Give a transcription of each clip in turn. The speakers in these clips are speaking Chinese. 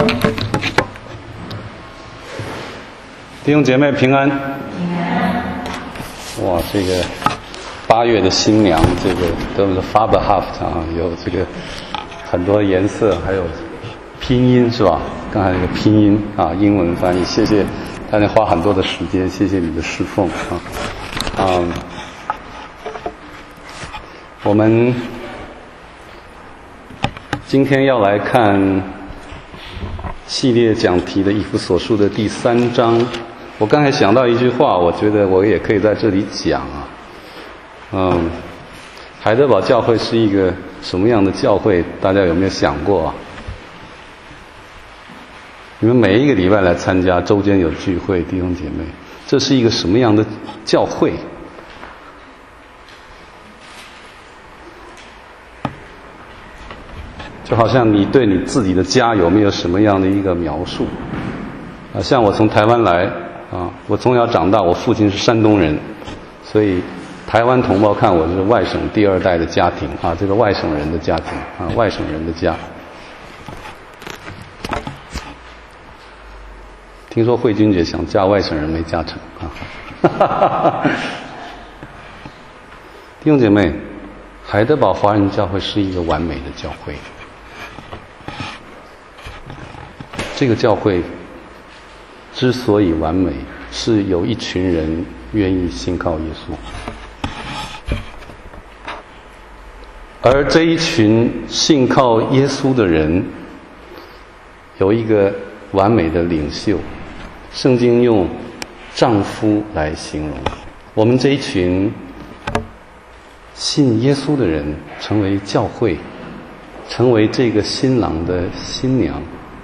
弟兄姐妹平安。哇，这个8月的新娘，这个都是 Farbenhaft 啊，有这个很多颜色，还有拼音是吧？刚才那个拼音啊，英文翻译，谢谢大家花很多的时间，谢谢你的侍奉啊。我们今天要来看系列讲题的以弗所书的第3章。我刚才想到一句话，我觉得我也可以在这里讲啊。海德堡教会是一个什么样的教会？大家有没有想过啊？你们每一个礼拜来参加，周间有聚会，弟兄姐妹，这是一个什么样的教会？就好像你对你自己的家有没有什么样的一个描述啊？像我从台湾来啊，我从小长大，我父亲是山东人，所以台湾同胞看我是外省第2代的家庭啊，这个外省人的家庭啊，外省人的家。听说慧君姐想嫁外省人没嫁成啊。弟兄姐妹，海德堡华人教会是一个完美的教会。这个教会之所以完美，是有一群人愿意信靠耶稣，而这一群信靠耶稣的人有一个完美的领袖，圣经用丈夫来形容。我们这一群信耶稣的人成为教会，成为这个新郎的新娘。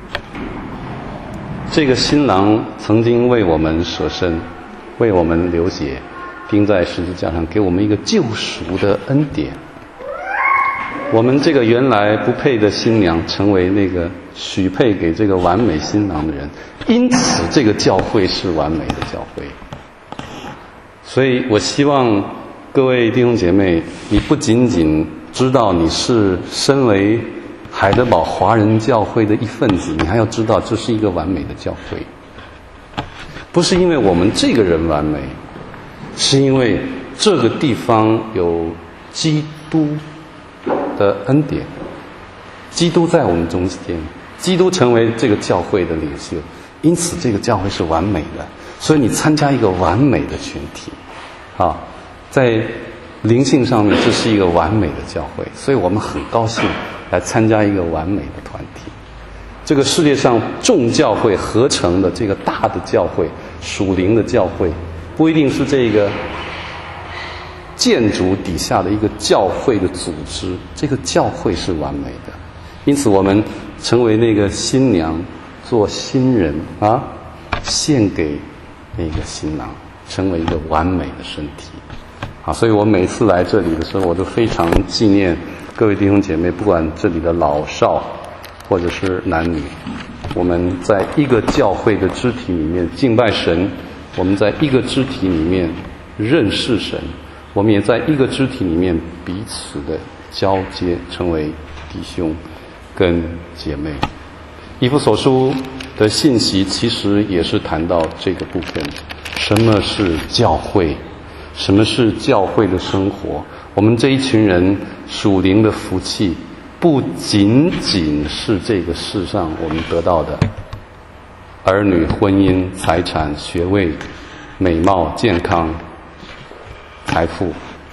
这个新郎曾经为我们舍身，为我们流血，钉在十字架上，给我们一个救赎的恩典。我们这个原来不配的新娘，成为那个许配给这个完美新郎的人。因此这个教会是完美的教会。所以我希望各位弟兄姐妹，你不仅仅知道你是身为海德堡华人教会的一份子，你还要知道这是一个完美的教会。不是因为我们这个人完美，是因为这个地方有基督的恩典，基督在我们中间，基督成为这个教会的领袖，因此这个教会是完美的。所以你参加一个完美的群体啊，在灵性上面这是一个完美的教会，所以我们很高兴来参加一个完美的团体。这个世界上众教会合成的这个大的教会，属灵的教会，不一定是这个建筑底下的一个教会的组织，这个教会是完美的。因此我们成为那个新娘，做新人啊，献给那个新郎，成为一个完美的身体啊。所以我每次来这里的时候，我都非常纪念各位弟兄姐妹，不管这里的老少或者是男女，我们在一个教会的肢体里面敬拜神，我们在一个肢体里面认识神，我们也在一个肢体里面彼此的交接，成为弟兄跟姐妹。以弗所书的信息其实也是谈到这个部分，什么是教会，什么是教会的生活。我们这一群人属灵的福气，不仅仅是这个世上我们得到的儿女、婚姻、财产、学位、美貌、健康、财富。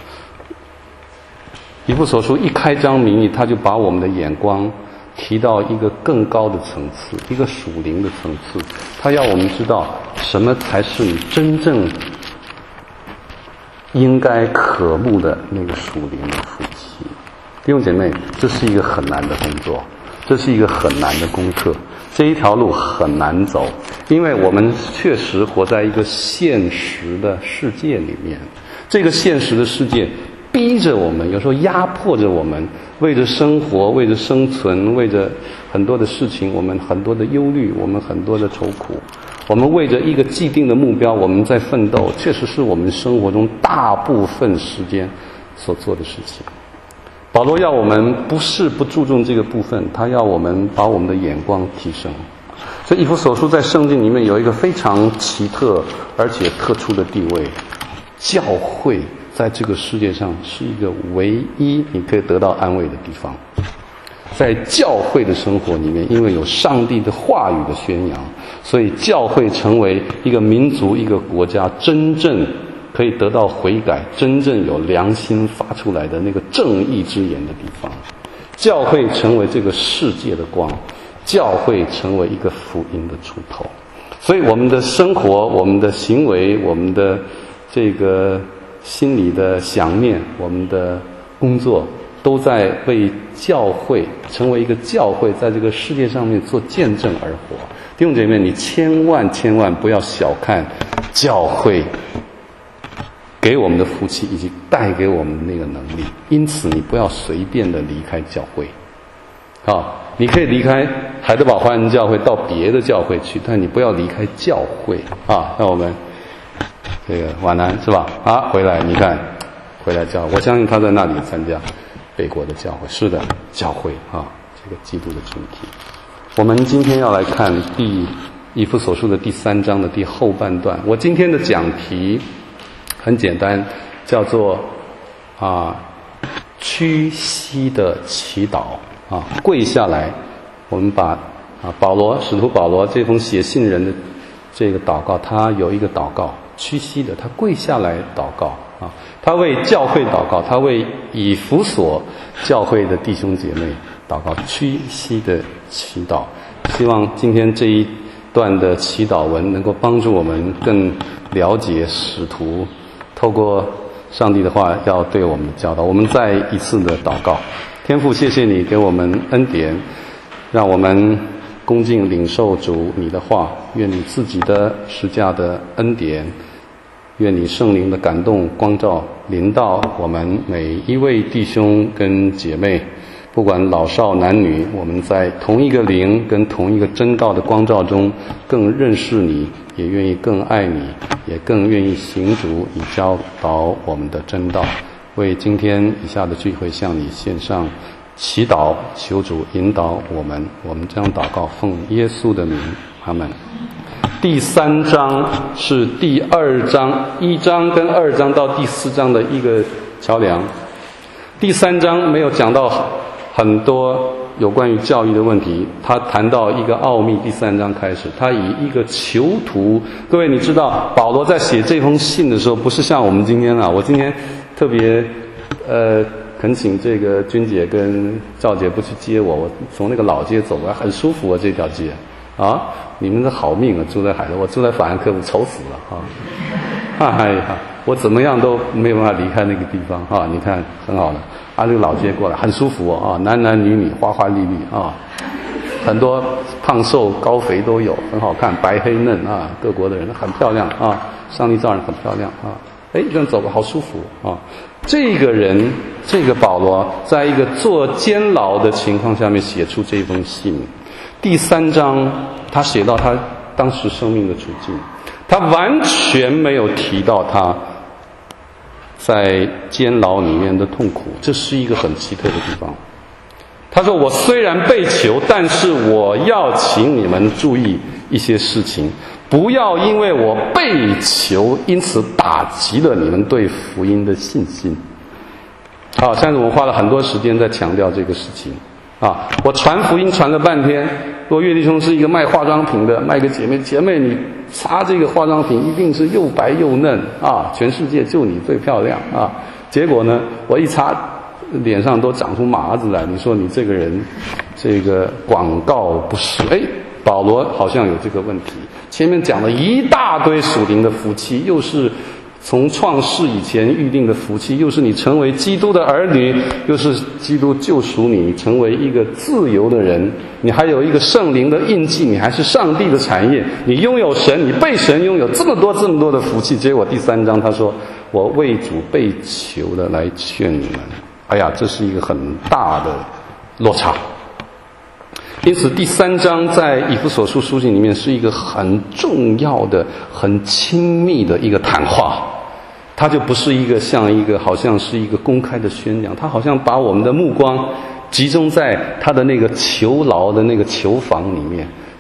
以弗所书一开章明义，他就把我们的眼光提到一个更高的层次，一个属灵的层次。他要我们知道什么才是你真正应该渴慕的那个属灵的福气。弟兄姐妹，这是一个很难的工作，这是一个很难的功课，这一条路很难走，因为我们确实活在一个现实的世界里面。这个现实的世界逼着我们，有时候压迫着我们，为着生活，为着生存，为着很多的事情，我们很多的忧虑，我们很多的愁苦，我们为着一个既定的目标，我们在奋斗，确实是我们生活中大部分时间所做的事情。保罗要我们不是不注重这个部分，他要我们把我们的眼光提升所以以弗所书在圣经里面有一个非常奇特而且特殊的地位，教会在这个世界上是一个唯一你可以得到安慰的地方。在教会的生活里面，因为有上帝的话语的宣扬，所以教会成为一个民族一个国家真正可以得到悔改，真正有良心发出来的那个正义之言的地方。教会成为这个世界的光，教会成为一个福音的出头。所以我们的生活，我们的行为，我们的这个心理的想念，我们的工作，都在为教会成为一个教会，在这个世界上面做见证而活。弟兄姐妹，你千万不要小看教会给我们的福气以及带给我们的那个能力，因此你不要随便的离开教会。你可以离开海德堡华人教会到别的教会去，但你不要离开教会啊。那我们这个婉南是吧？回来你看，回来教会，我相信他在那里参加北国的教会。是的，教会这个基督的群体。我们今天要来看以弗所书的第3章的第后半段。我今天的讲题很简单，叫做屈膝的祈祷跪下来。我们把使徒保罗这封写信人的这个祷告，他有一个祷告，屈膝的，他跪下来祷告他为教会祷告，他为以弗所教会的弟兄姐妹祷告，屈膝的祈祷。希望今天这一段的祈祷文能够帮助我们更了解使徒透过上帝的话要对我们的教导。我们再一次的祷告。天父，谢谢你给我们恩典，让我们恭敬领受主你的话，愿你自己的十架的恩典，愿你圣灵的感动光照临到我们每一位弟兄跟姐妹，不管老少男女，我们在同一个灵跟同一个真道的光照中更认识你，也愿意更爱你，也更愿意行主你教导我们的真道。为今天以下的聚会向你献上祈祷，求主引导我们这样祷告，奉耶稣的名，阿们。第3章是第2章，1章跟2章到第4章的一个桥梁。第3章没有讲到很多有关于教育的问题，他谈到一个奥秘。第3章开始，他以一个囚徒，各位你知道保罗在写这封信的时候，不是像我们今天我今天特别恳请这个君姐跟赵姐不去接我，我从那个老街走来，很舒服这条街你们的好命住在海德，我住在法兰克福，愁死了我怎么样都没有办法离开那个地方你看很好的这个老街过来很舒服男男女女花花绿绿很多胖瘦高肥都有，很好看，白黑嫩各国的人很漂亮上帝造人很漂亮这样走好舒服这个人，这个保罗在一个做监牢的情况下面写出这封信。第3章他写到他当时生命的处境，他完全没有提到他在监牢里面的痛苦，这是一个很奇特的地方。他说，我虽然被囚，但是我要请你们注意一些事情，不要因为我被囚因此打击了你们对福音的信心。现在我们花了很多时间在强调这个事情我传福音传了半天，若岳弟兄是一个卖化妆品的，卖给姐妹你擦这个化妆品一定是又白又嫩全世界就你最漂亮结果呢，我一擦脸上都长出麻子来，你说你这个人这个广告不实。保罗好像有这个问题，前面讲了一大堆属灵的福气，又是从创世以前预定的福气，又是你成为基督的儿女，又是基督救赎你成为一个自由的人，你还有一个圣灵的印记，你还是上帝的产业，你拥有神，你被神拥有这么多的福气。结果第3章他说，我为主被囚的来劝你们。这是一个很大的落差。因此第3章在以弗所书书信里面是一个很重要的很亲密的一个谈话，它就不是一个好像是一个公开的宣讲，它好像把我们的目光集中在他的那个囚牢的那个囚房里面，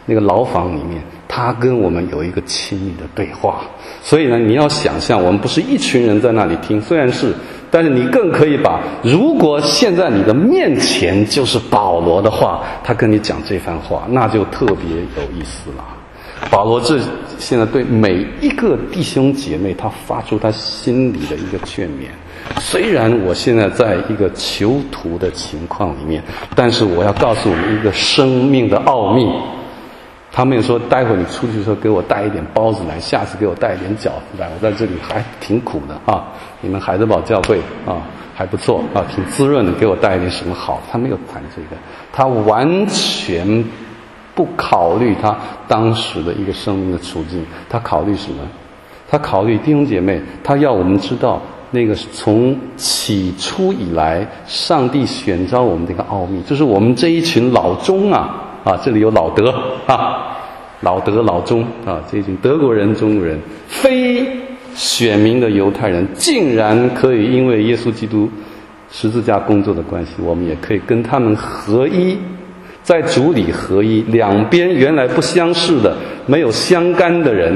那个牢房里面，他跟我们有一个亲密的对话。所以呢，你要想象，我们不是一群人在那里听，虽然是，但是你更可以把，如果现在你的面前就是保罗的话，他跟你讲这番话，那就特别有意思了。保罗现在对每一个弟兄姐妹，他发出他心里的一个劝勉。虽然我现在在一个囚徒的情况里面，但是我要告诉我们一个生命的奥秘。他没有说待会你出去的时候给我带一点包子来，下次给我带一点饺子来，我在这里还挺苦的啊。你们海德堡教会啊还不错啊，挺滋润的，给我带一点什么好。他没有谈这个，他完全不考虑他当时的一个生命的处境。他考虑什么？他考虑弟兄姐妹，他要我们知道那个从起初以来上帝选召我们这个奥秘，就是我们这一群老中这里有老德老德老中这一群德国人中国人，非选民的犹太人，竟然可以因为耶稣基督十字架工作的关系，我们也可以跟他们合一，在主里合一。两边原来不相识的，没有相干的人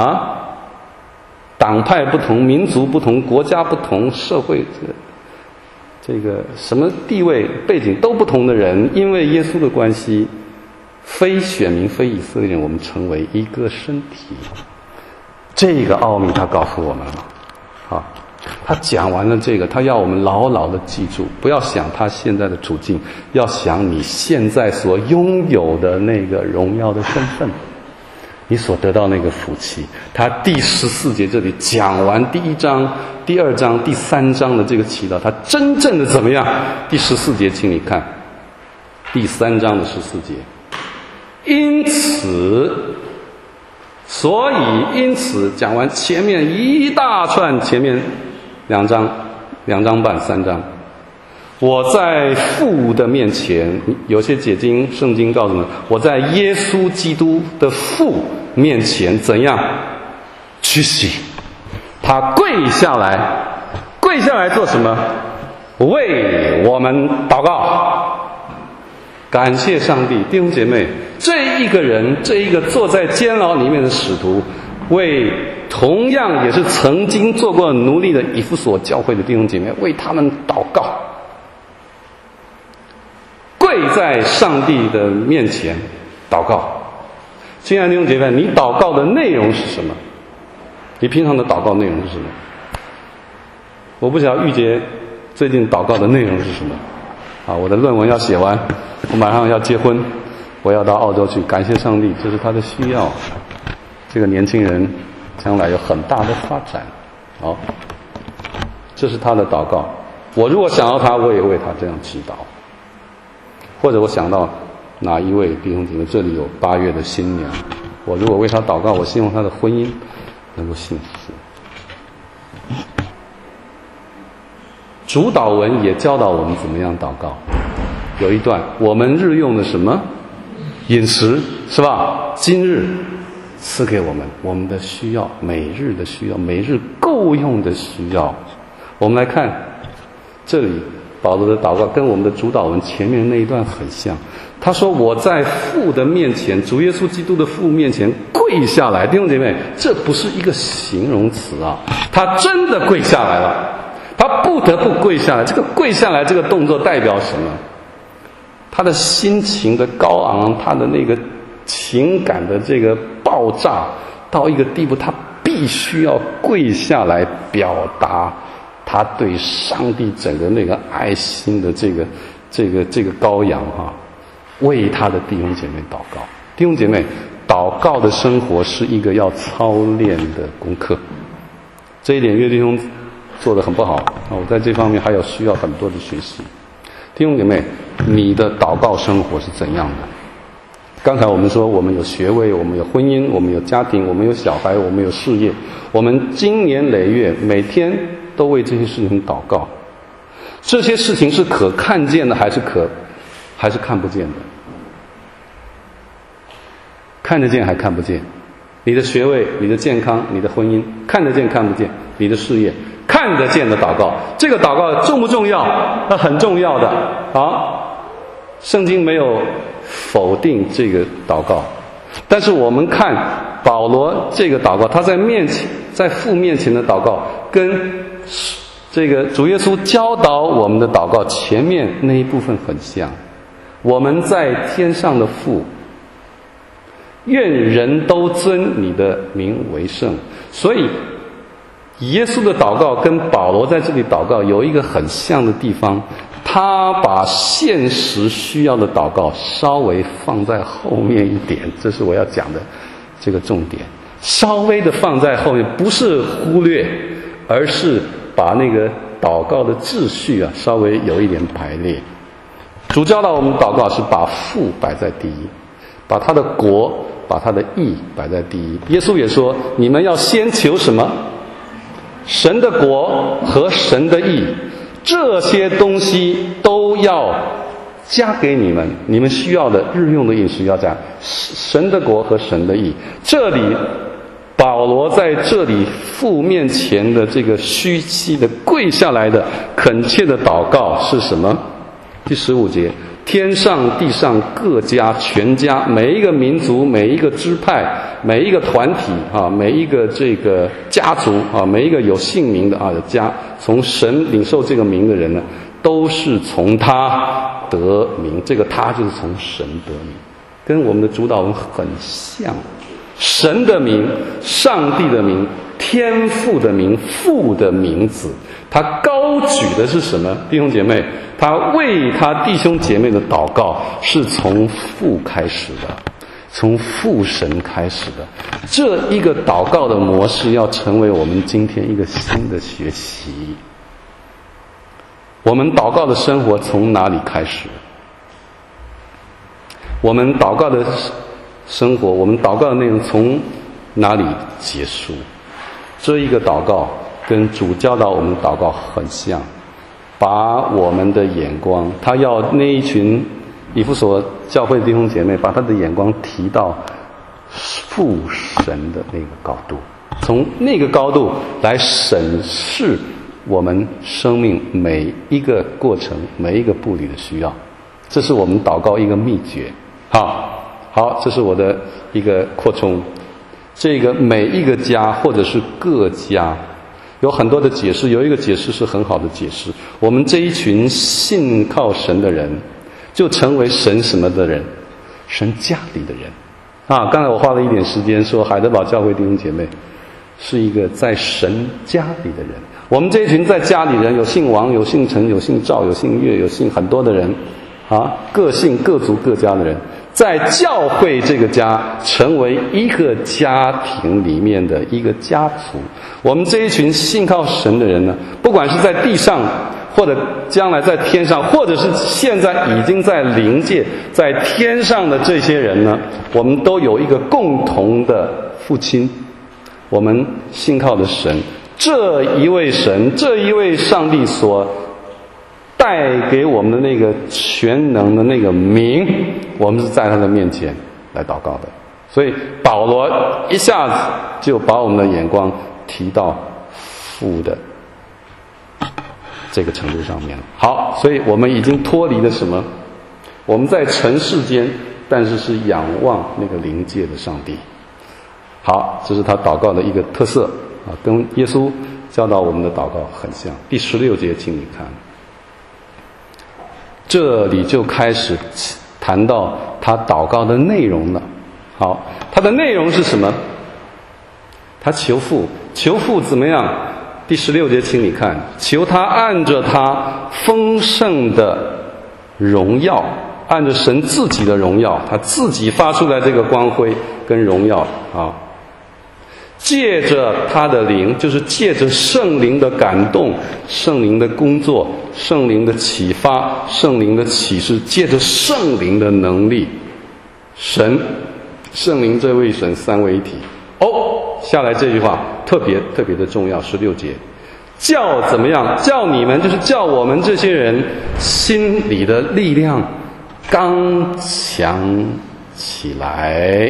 党派不同，民族不同，国家不同，社会这个什么地位背景都不同的人，因为耶稣的关系，非选民非以色列人，我们成为一个身体。这个奥秘他告诉我们了他讲完了这个，他要我们牢牢的记住，不要想他现在的处境，要想你现在所拥有的那个荣耀的身份，你所得到那个福气。他第14节这里讲完第1章、第2章、第3章的这个祈祷，他真正的怎么样？第14节请你看第3章的14节，因此讲完前面一大串，前面2章、2章半、3章，我在父的面前，有些解经圣经告诉我们，我在耶稣基督的父面前怎样屈膝？他跪下来做什么？为我们祷告。感谢上帝，弟兄姐妹，这一个坐在监牢里面的使徒，为同样也是曾经做过奴隶的以弗所教会的弟兄姐妹，为他们祷告，跪在上帝的面前祷告。亲爱的弟兄姐妹，你祷告的内容是什么？你平常的祷告内容是什么？我不晓得玉洁最近祷告的内容是什么我的论文要写完，我马上要结婚，我要到澳洲去，感谢上帝，这是他的需要。这个年轻人将来有很大的发展。这是他的祷告。我如果想到他，我也为他这样祈祷。或者我想到哪一位弟兄姐妹，这里有8月的新娘，我如果为他祷告，我希望他的婚姻能够幸福。主祷文也教导我们怎么样祷告。有一段，我们日用的什么饮食，是吧？今日赐给我们的需要，每日的需要，每日够用的需要。我们来看这里保罗的祷告跟我们的主祷文前面那一段很像。他说我在父的面前，主耶稣基督的父面前跪下来。弟兄姐妹，这不是一个形容词他真的跪下来了，他不得不跪下来。这个跪下来这个动作代表什么？他的心情的高昂，他的那个情感的这个爆炸到一个地步，他必须要跪下来表达他对上帝整个那个爱心的这个羔羊为他的弟兄姐妹祷告。弟兄姐妹，祷告的生活是一个要操练的功课。这一点岳弟兄做得很不好我在这方面还有需要很多的学习。弟兄姐妹，你的祷告生活是怎样的？刚才我们说，我们有学位，我们有婚姻，我们有家庭，我们有小孩，我们有事业，我们经年累月每天都为这些事情祷告。这些事情是可看见的还是看不见的？看得见还看不见？你的学位，你的健康，你的婚姻，看得见看不见？你的事业，看得见的祷告，这个祷告重不重要？那很重要的圣经没有否定这个祷告， 但是我们看保罗这个祷告，他在父面前的祷告，跟这个主耶稣教导我们的祷告前面那一部分很像。我们在天上的父，愿人都尊你的名为圣。所以耶稣的祷告跟保罗在这里祷告有一个很像的地方，他把现实需要的祷告稍微放在后面一点，这是我要讲的这个重点，稍微的放在后面，不是忽略，而是把那个祷告的秩序稍微有一点排列。主教导我们祷告是把父摆在第一，把他的国，把他的义摆在第一。耶稣也说，你们要先求什么？神的国和神的义，这些东西都要加给你们，你们需要的日用的饮食要加。神的国和神的义，这里保罗在这里父面前的这个虚心的跪下来的恳切的祷告是什么？第15节，天上地上各家全家，每一个民族，每一个支派，每一个团体每一个这个家族每一个有姓名的家，从神领受这个名的人呢，都是从他得名。这个他就是从神得名，跟我们的主祷文很像。神的名，上帝的名，天父的名，父的名字，他高举的是什么？弟兄姐妹，他为他弟兄姐妹的祷告是从父开始的，从父神开始的。这一个祷告的模式要成为我们今天一个新的学习。我们祷告的生活从哪里开始？我们祷告的生活，我们祷告的内容从哪里结束？这一个祷告跟主教导我们的祷告很像，把我们的眼光，他要那一群以弗所教会弟兄姐妹把他的眼光提到父神的那个高度，从那个高度来审视我们生命每一个过程，每一个步履的需要。这是我们祷告一个秘诀。好，这是我的一个扩充。这个每一个家或者是各家有很多的解释，有一个解释是很好的解释，我们这一群信靠神的人就成为神什么的人？神家里的人刚才我花了一点时间说海德堡教会弟兄姐妹是一个在神家里的人。我们这一群在家里人，有姓王，有姓陈，有姓赵，有姓岳，有姓很多的人各姓各族各家的人，在教会这个家成为一个家庭里面的一个家族。我们这一群信靠神的人呢，不管是在地上，或者将来在天上，或者是现在已经在灵界在天上的这些人呢，我们都有一个共同的父亲。我们信靠的神，这一位神，这一位上帝所带给我们的那个全能的那个名，我们是在他的面前来祷告的。所以保罗一下子就把我们的眼光提到父的这个程度上面了。好，所以我们已经脱离了什么？我们在尘世间，但是是仰望那个灵界的上帝。好，这是他祷告的一个特色跟耶稣教导我们的祷告很像。第16节请你看，这里就开始谈到他祷告的内容了。好，他的内容是什么？他求父怎么样？第16节请你看，求他按着他丰盛的荣耀，按着神自己的荣耀，他自己发出来这个光辉跟荣耀借着他的灵，就是借着圣灵的感动，圣灵的工作，圣灵的启发，圣灵的启示，借着圣灵的能力，圣灵这位神三位一体。下来这句话特别的重要，16节，叫怎么样？叫你们，就是叫我们这些人心里的力量刚强起来。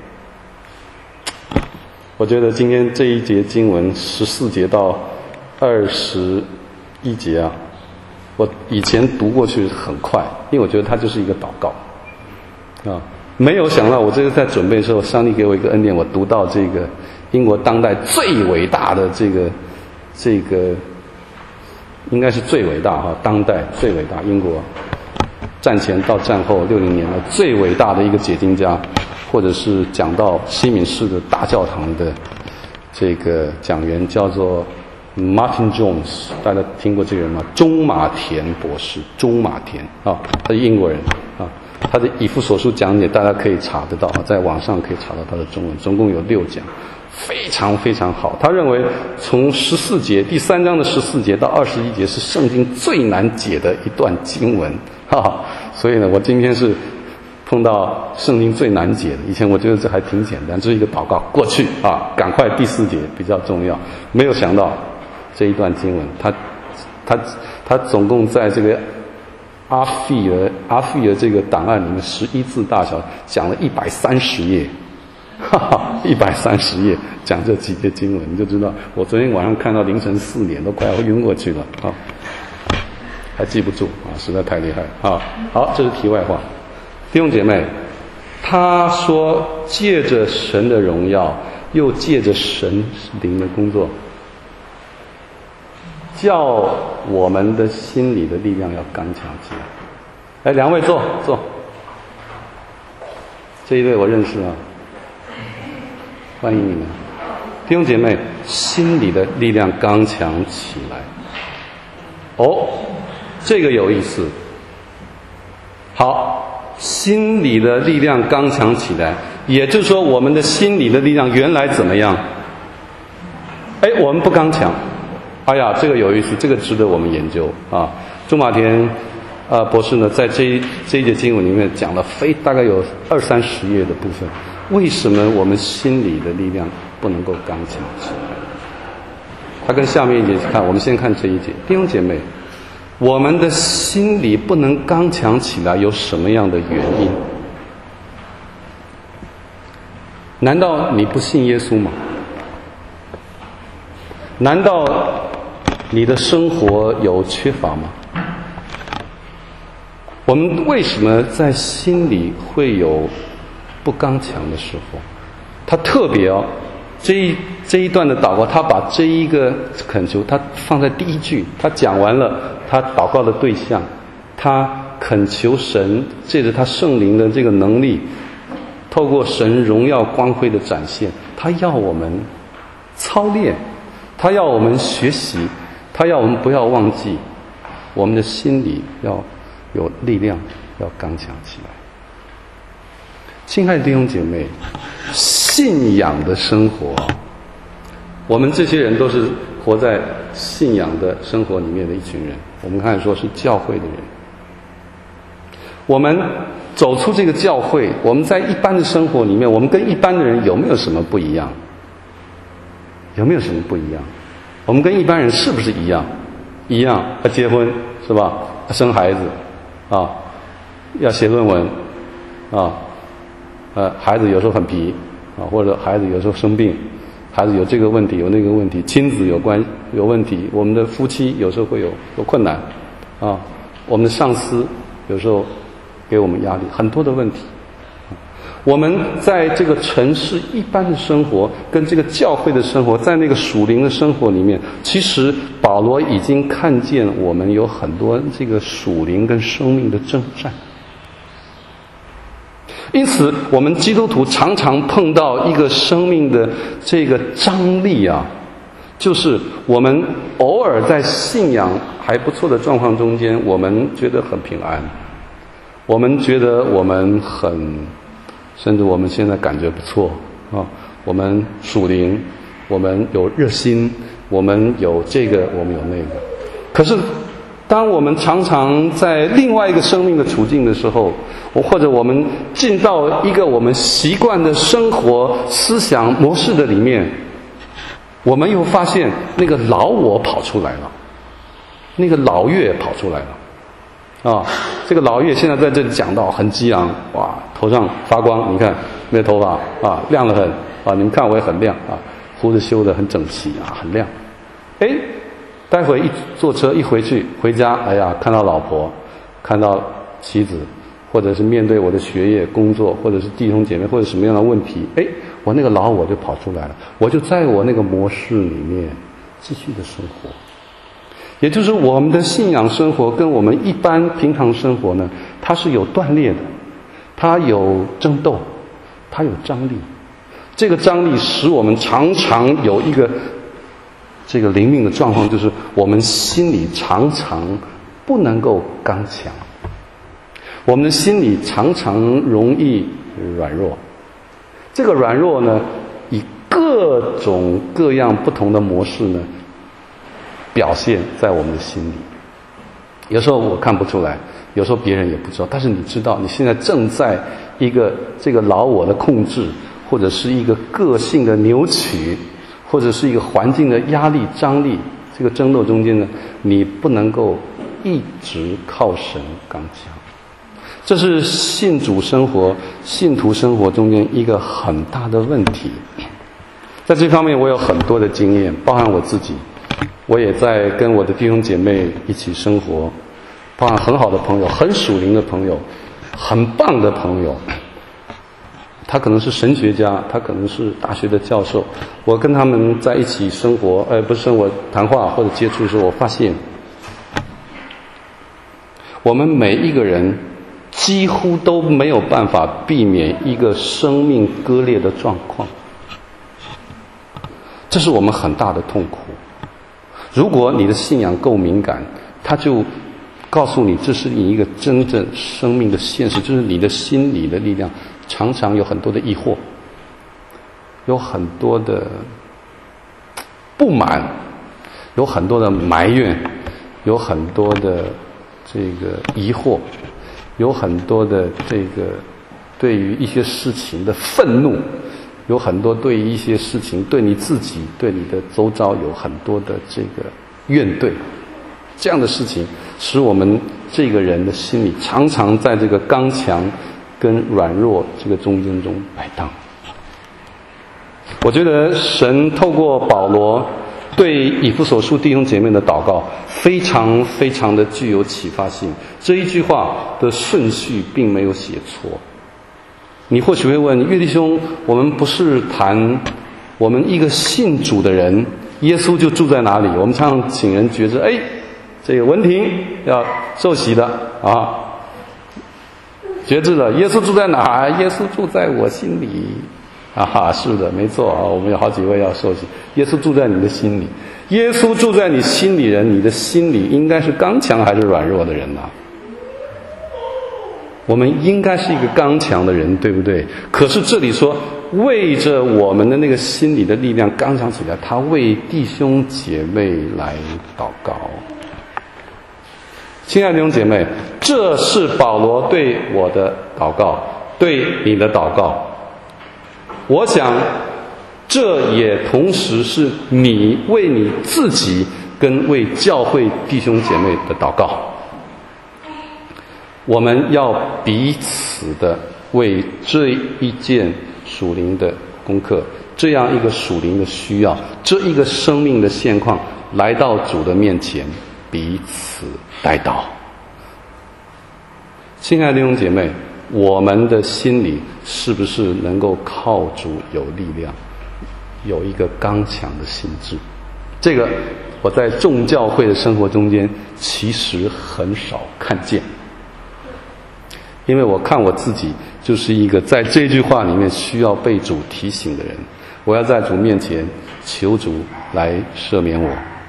我觉得今天这一节经文14节到21节我以前读过去很快，因为我觉得它就是一个祷告没有想到，我这个在准备的时候，上帝给我一个恩典，我读到这个英国当代最伟大的这个应该是最伟大哈，当代最伟大，英国战前到战后60年的最伟大的一个解经家，或者是讲到西敏寺的大教堂的这个讲员，叫做 Martin Jones， 大家听过这个人吗？中马田博士，中马田啊，他是英国人啊。他的以弗所书讲解大家可以查得到，在网上可以查到他的中文，总共有6讲，非常非常好。他认为从14节第3章的14节到21节是圣经最难解的一段经文，所以呢，我今天是碰到圣经最难解的。以前我觉得这还挺简单，这是一个祷告过去啊，赶快第4节比较重要。没有想到这一段经文，他总共在这个阿费尔这个档案里面11字大小讲了130页，130页讲这几节经文，你就知道我昨天晚上看到凌晨4点都快要晕过去了啊，还记不住啊，实在太厉害啊！好，这是题外话。弟兄姐妹，他说借着神的荣耀，又借着神灵的工作，叫我们的心里的力量要刚强起来。来，2位坐。这一位我认识啊，欢迎你们。弟兄姐妹，心里的力量刚强起来。哦，这个有意思。好，心里的力量刚强起来，也就是说我们的心里的力量原来怎么样？我们不刚强。哎呀，这个有意思，这个值得我们研究啊。钟马田博士呢，在这一节经文里面讲了大概有20-30页的部分，为什么我们心里的力量不能够刚强起来？他跟下面一节看，我们先看这一节。弟兄姐妹，我们的心里不能刚强起来，有什么样的原因？难道你不信耶稣吗？难道你的生活有缺乏吗？我们为什么在心里会有不刚强的时候？他特别这一段的祷告，他把这一个恳求他放在第一句，他讲完了他祷告的对象，他恳求神借着他圣灵的这个能力，透过神荣耀光辉的展现，他要我们操练，他要我们学习，他要我们不要忘记，我们的心里要有力量，要刚强起来。亲爱的弟兄姐妹，信仰的生活，我们这些人都是活在信仰的生活里面的一群人，我们看说是教会的人。我们走出这个教会，我们在一般的生活里面，我们跟一般的人有没有什么不一样？有没有什么不一样？我们跟一般人是不是一样？一样，要结婚是吧？要生孩子啊，要写论文啊，孩子有时候很皮啊，或者孩子有时候生病，孩子有这个问题有那个问题，亲子有问题，我们的夫妻有时候会有困难啊，我们的上司有时候给我们压力，很多的问题。我们在这个城市一般的生活跟这个教会的生活，在那个属灵的生活里面，其实保罗已经看见我们有很多这个属灵跟生命的征战。因此我们基督徒常常碰到一个生命的这个张力啊，就是我们偶尔在信仰还不错的状况中间，我们觉得很平安，我们觉得我们甚至我们现在感觉不错啊，我们属灵，我们有热心，我们有这个，我们有那个。可是当我们常常在另外一个生命的处境的时候，或者我们进到一个我们习惯的生活思想模式的里面，我们又发现那个老我跑出来了，那个老岳跑出来了啊，这个老岳现在在这里讲到很激昂，哇，头上发光，你看没有头发啊，亮得很啊，你们看我也很亮啊，胡子修得很整齐啊，很亮。待会一坐车一回家，哎呀，看到老婆，看到妻子或者是面对我的学业、工作，或者是弟兄姐妹，或者什么样的问题，我那个老我就跑出来了，我就在我那个模式里面继续的生活。也就是我们的信仰生活跟我们一般平常生活呢，它是有断裂的，它有争斗，它有张力。这个张力使我们常常有一个这个灵命的状况，就是我们心里常常不能够刚强，我们的心里常常容易软弱。这个软弱呢，以各种各样不同的模式呢表现在我们的心里。有时候我看不出来，有时候别人也不知道，但是你知道你现在正在一个这个老我的控制，或者是一个个性的扭曲，或者是一个环境的压力张力，这个争斗中间呢，你不能够一直靠神刚强。这是信主生活、信徒生活中间一个很大的问题。在这方面我有很多的经验，包含我自己，我也在跟我的弟兄姐妹一起生活，包含很好的朋友、很属灵的朋友、很棒的朋友。他可能是神学家，他可能是大学的教授。我跟他们在一起生活，不是生活谈话或者接触的时候，我发现我们每一个人几乎都没有办法避免一个生命割裂的状况，这是我们很大的痛苦。如果你的信仰够敏感，他就告诉你这是你一个真正生命的现实，就是你的心理的力量常常有很多的疑惑，有很多的不满，有很多的埋怨，有很多的这个疑惑，有很多的这个对于一些事情的愤怒，有很多对于一些事情，对你自己、对你的周遭有很多的这个怨怼。这样的事情使我们这个人的心里常常在这个刚强跟软弱这个中间中摆荡。我觉得神透过保罗对以弗所书弟兄姐妹的祷告非常非常的具有启发性。这一句话的顺序并没有写错。你或许会问，岳弟兄，我们不是谈我们一个信主的人，耶稣就住在哪里？我们常常请人觉着，这个文婷要受洗的啊，觉知了，耶稣住在哪？耶稣住在我心里啊！是的，没错啊，我们有好几位要受洗。耶稣住在你的心里，耶稣住在你心里人，你的心里应该是刚强还是软弱的人呢？我们应该是一个刚强的人，对不对？可是这里说为着我们的那个心里的力量刚强起来，他为弟兄姐妹来祷告。亲爱的弟兄姐妹，这是保罗对我的祷告，对你的祷告。我想这也同时是你为你自己跟为教会弟兄姐妹的祷告。我们要彼此的为这一件属灵的功课，这样一个属灵的需要，这一个生命的现况，来到主的面前，彼此代祷。亲爱的弟兄姐妹，我们的心里是不是能够靠主有力量，有一个刚强的心智？这个我在众教会的生活中间其实很少看见，因为我看我自己就是一个在这句话里面需要被主提醒的人。我要在主面前求主来赦免我，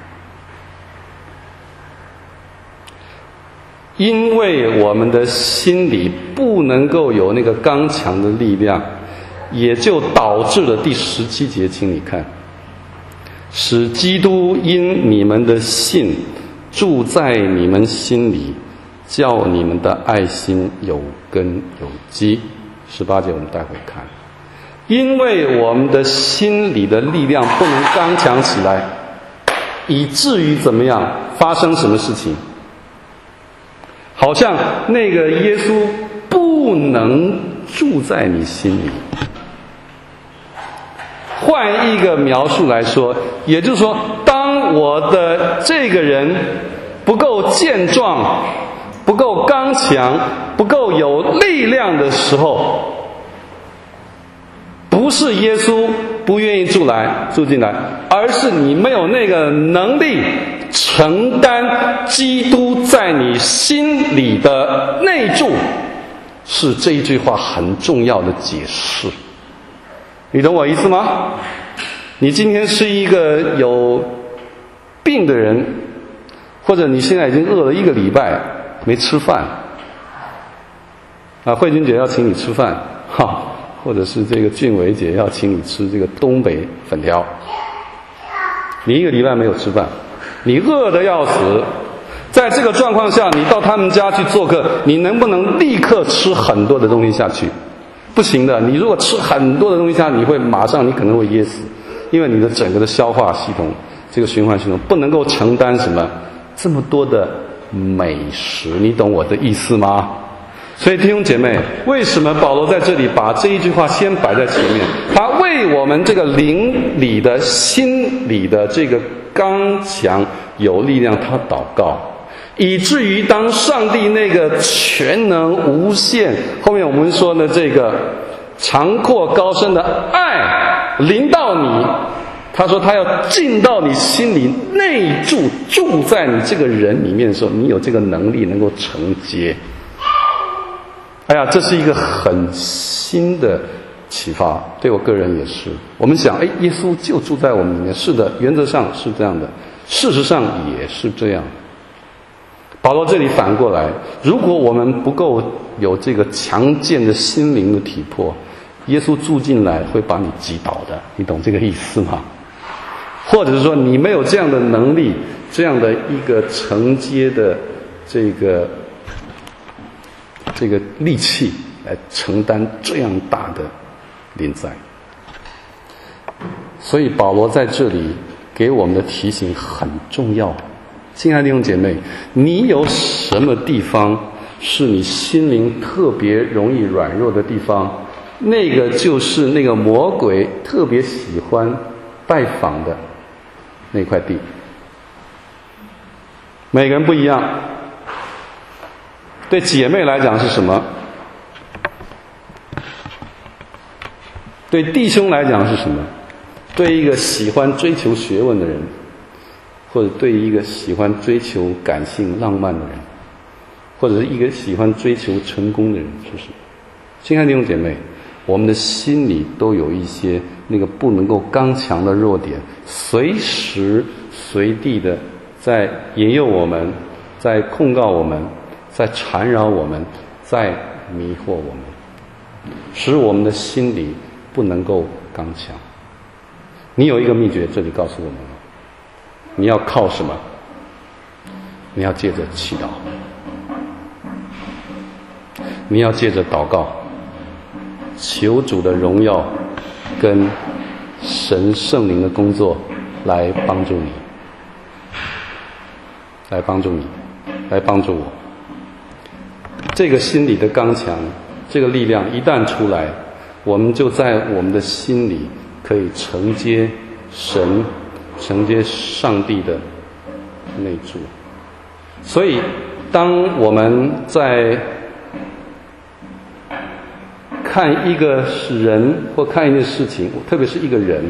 因为我们的心里不能够有那个刚强的力量，也就导致了第17节，请你看，使基督因你们的信住在你们心里，叫你们的爱心有根有基。18节我们待会看。因为我们的心里的力量不能刚强起来，以至于怎么样发生什么事情，好像那个耶稣不能住在你心里。换一个描述来说，也就是说，当我的这个人不够健壮，不不够刚强、不够有力量的时候，不是耶稣不愿意住进来，而是你没有那个能力承担基督在你心里的内住，是这一句话很重要的解释。你懂我意思吗？你今天是一个有病的人，或者你现在已经饿了1个礼拜没吃饭啊，慧君姐要请你吃饭哈，或者是这个俊伟姐要请你吃这个东北粉条，你1个礼拜没有吃饭，你饿得要死，在这个状况下你到他们家去做客，你能不能立刻吃很多的东西下去？不行的，你如果吃很多的东西下，你可能会噎死，因为你的整个的消化系统，这个循环系统不能够承担什么这么多的美食，你懂我的意思吗？所以弟兄姐妹，为什么保罗在这里把这一句话先摆在前面？他为我们这个灵里的心里的这个刚强有力量，他祷告，以至于当上帝那个全能无限，后面我们说的这个长阔高深的爱临到你，他说他要进到你心里内住在你这个人里面的时候，你有这个能力能够承接。哎呀，这是一个很新的启发，对我个人也是。我们想，耶稣就住在我们里面，是的，原则上是这样的，事实上也是这样。保罗这里反过来，如果我们不够有这个强健的心灵的体魄，耶稣住进来会把你击倒的，你懂这个意思吗？或者是说你没有这样的能力，这样的一个承接的这个力气来承担这样大的临在。所以保罗在这里给我们的提醒很重要。亲爱的弟兄姐妹，你有什么地方是你心灵特别容易软弱的地方？那个就是那个魔鬼特别喜欢拜访的那块地。每个人不一样。对姐妹来讲是什么？对弟兄来讲是什么？对一个喜欢追求学问的人，或者对一个喜欢追求感性浪漫的人，或者是一个喜欢追求成功的人，是不是？亲爱的弟兄姐妹，我们的心里都有一些那个不能够刚强的弱点，随时随地的在引诱我们，在控告我们，在缠绕我们，在迷惑我们，使我们的心里不能够刚强。你有一个秘诀，这里告诉我们了，你要靠什么？你要借着祈祷，你要借着祷告，求主的荣耀跟神圣灵的工作来帮助你，来帮助你，来帮助我。这个心里的刚强，这个力量一旦出来，我们就在我们的心里可以承接神，承接上帝的内住。所以当我们在看一个人或看一件事情，特别是一个人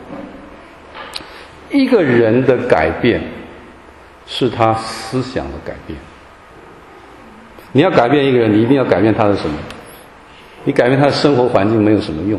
一个人的改变是他思想的改变。你要改变一个人，你一定要改变他的什么？你改变他的生活环境没有什么用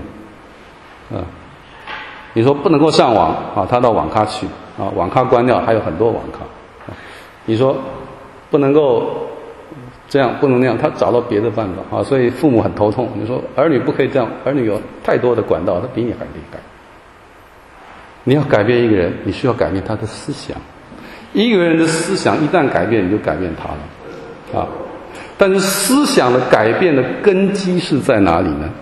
你说不能够上网他到网咖去网咖关掉，还有很多网咖你说不能够这样，不能那样，他找到别的办法所以父母很头痛。你说儿女不可以这样，儿女有太多的管道，他比你还厉害。你要改变一个人，你需要改变他的思想。一个人的思想一旦改变，你就改变他了但是思想的改变的根基是在哪里呢？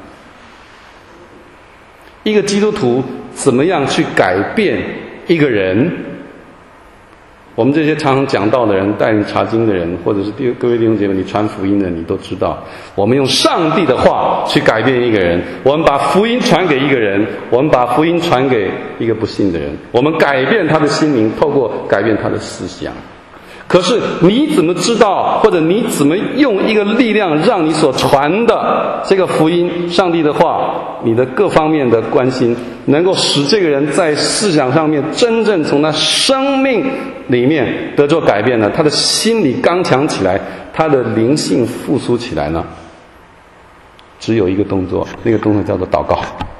一个基督徒怎么样去改变一个人？我们这些常常讲道的人，带领查经的人，或者是各位弟兄姐妹，你传福音的你都知道，我们用上帝的话去改变一个人，我们把福音传给一个人，我们把福音传给一个不信的人，我们改变他的心灵，透过改变他的思想。 可是你怎么知道，或者你怎么用一个力量，让你所传的这个福音、上帝的话，你的各方面的关心，能够使这个人在思想上面真正从他生命里面得做改变呢？他的心理刚强起来，他的灵性复苏起来呢？只有一个动作，那个动作叫做祷告。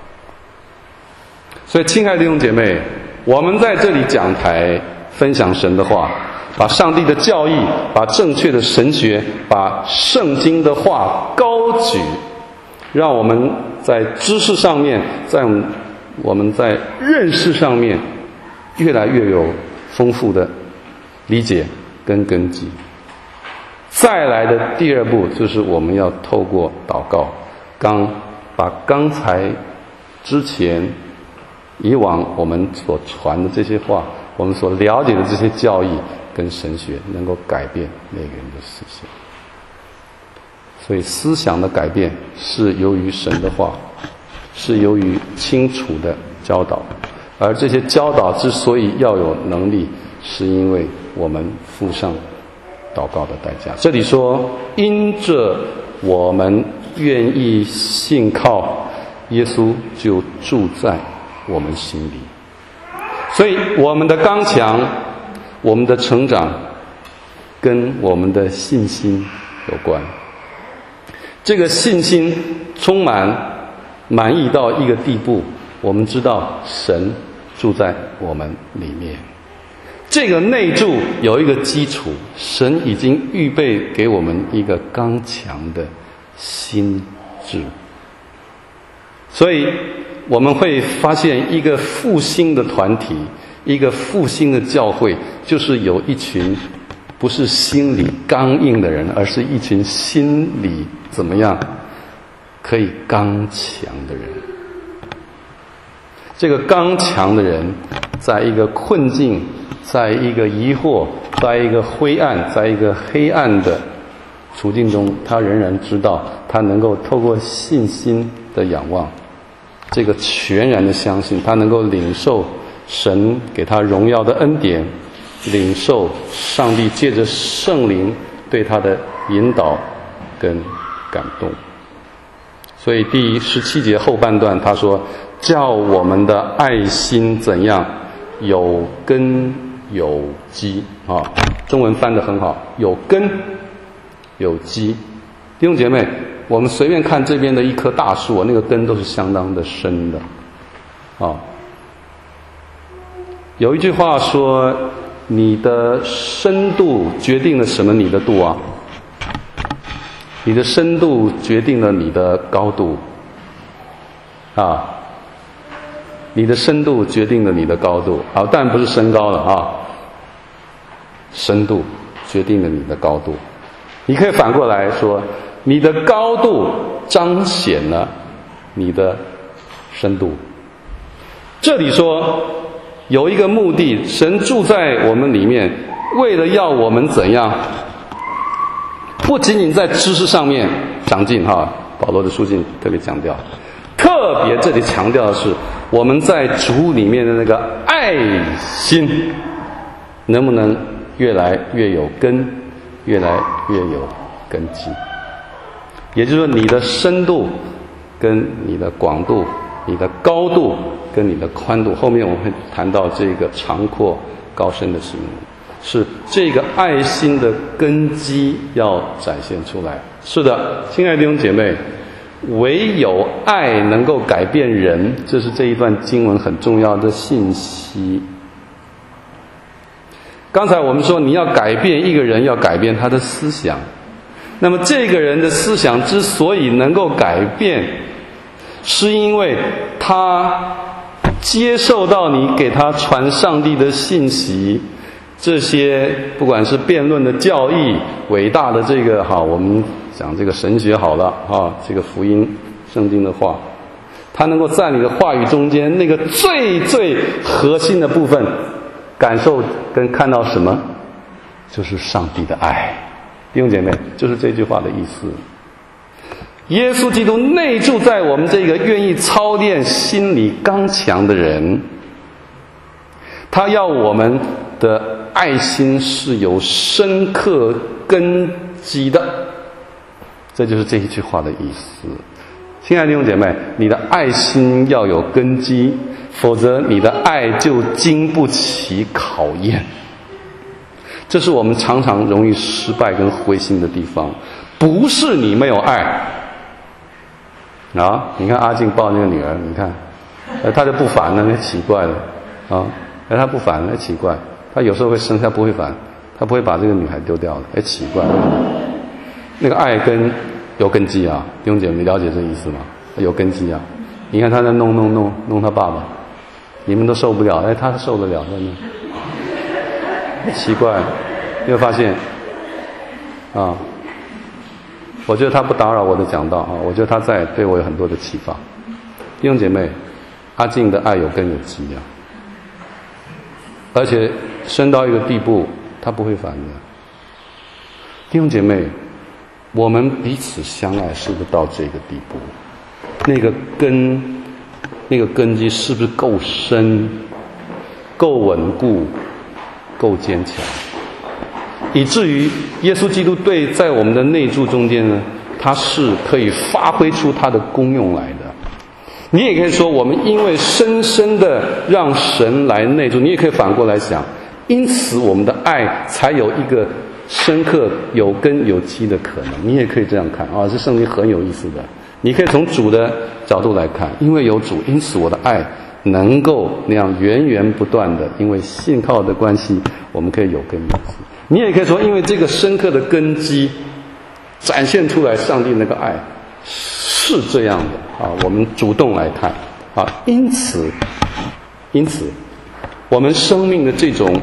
所以亲爱的弟兄姐妹，我们在这里讲台分享神的话，把上帝的教义，把正确的神学，把圣经的话高举，让我们在知识上面，在我们在认识上面越来越有丰富的理解跟根基。再来的第二步就是我们要透过祷告，把刚才之前以往我们所传的这些话，我们所了解的这些教义跟神学，能够改变那个人的思想。所以思想的改变是由于神的话，是由于清楚的教导，而这些教导之所以要有能力，是因为我们付上祷告的代价。这里说，因着我们愿意信靠耶稣，就住在我们心里。所以我们的刚强，我们的成长，跟我们的信心有关。这个信心充满意到一个地步，我们知道神住在我们里面。这个内住有一个基础，神已经预备给我们一个刚强的心智。所以我们会发现，一个复兴的团体，一个复兴的教会，就是有一群不是心理刚硬的人，而是一群心理怎么样可以刚强的人。这个刚强的人，在一个困境，在一个疑惑，在一个灰暗，在一个黑暗的处境中，他仍然知道，他能够透过信心的仰望，这个全然的相信，他能够领受神给他荣耀的恩典，领受上帝借着圣灵对他的引导跟感动。所以第17节后半段他说，叫我们的爱心怎样有根有基啊，中文翻得很好，有根有基。弟兄姐妹，我们随便看这边的一棵大树，那个根都是相当的深的啊。有一句话说，你的深度决定了什么？你的度啊，你的深度决定了你的高度啊，你的深度决定了你的高度。好，当然不是身高了啊，深度决定了你的高度。你可以反过来说，你的高度彰显了你的深度。这里说有一个目的，神住在我们里面，为了要我们怎样，不仅仅在知识上面长进哈，保罗的书信特别强调，特别这里强调的是我们在主里面的那个爱心能不能越来越有根，越来越有根基。也就是说，你的深度跟你的广度，你的高度跟你的宽度，后面我们会谈到这个长阔高深的事物，是这个爱心的根基要展现出来。是的，亲爱的弟兄姐妹，唯有爱能够改变人，这是这一段经文很重要的信息。刚才我们说，你要改变一个人，要改变他的思想。那么这个人的思想之所以能够改变，是因为他接受到你给他传上帝的信息，这些不管是辩论的教义，伟大的这个我们讲这个神学好了这个福音圣经的话，他能够在你的话语中间那个最最核心的部分感受跟看到什么，就是上帝的爱。弟兄姐妹，就是这句话的意思。耶稣基督内住在我们这个愿意操练心理刚强的人，他要我们的爱心是有深刻根基的。这就是这一句话的意思。亲爱的弟兄姐妹，你的爱心要有根基，否则你的爱就经不起考验。这是我们常常容易失败跟灰心的地方，不是你没有爱啊！你看阿静抱那个女儿，你看，她就不烦了，那奇怪了啊！她不烦，那奇怪，她有时候会生，她不会烦，她不会把这个女孩丢掉了，奇怪，那个爱跟有根基啊，弟兄姐妹，你了解这意思吗？有根基啊！你看她在弄她爸爸，你们都受不了，她受得了，真的奇怪，你有发现啊？我觉得他不打扰我的讲道啊，我觉得他在对我有很多的启发。弟兄姐妹，阿静的爱有根有基啊，而且深到一个地步，他不会烦的。弟兄姐妹，我们彼此相爱是不是到这个地步？那个根基是不是够深、够稳固、够坚强？以至于耶稣基督在我们的内住中间呢，它是可以发挥出它的功用来的。你也可以说，我们因为深深的让神来内住，你也可以反过来想，因此我们的爱才有一个深刻有根有基的可能。你也可以这样看啊，这圣经很有意思的。你可以从主的角度来看，因为有主，因此我的爱能够那样源源不断的，因为信靠的关系，我们可以有根有基。你也可以说，因为这个深刻的根基展现出来上帝那个爱是这样的啊，我们主动来看啊，因此我们生命的这种，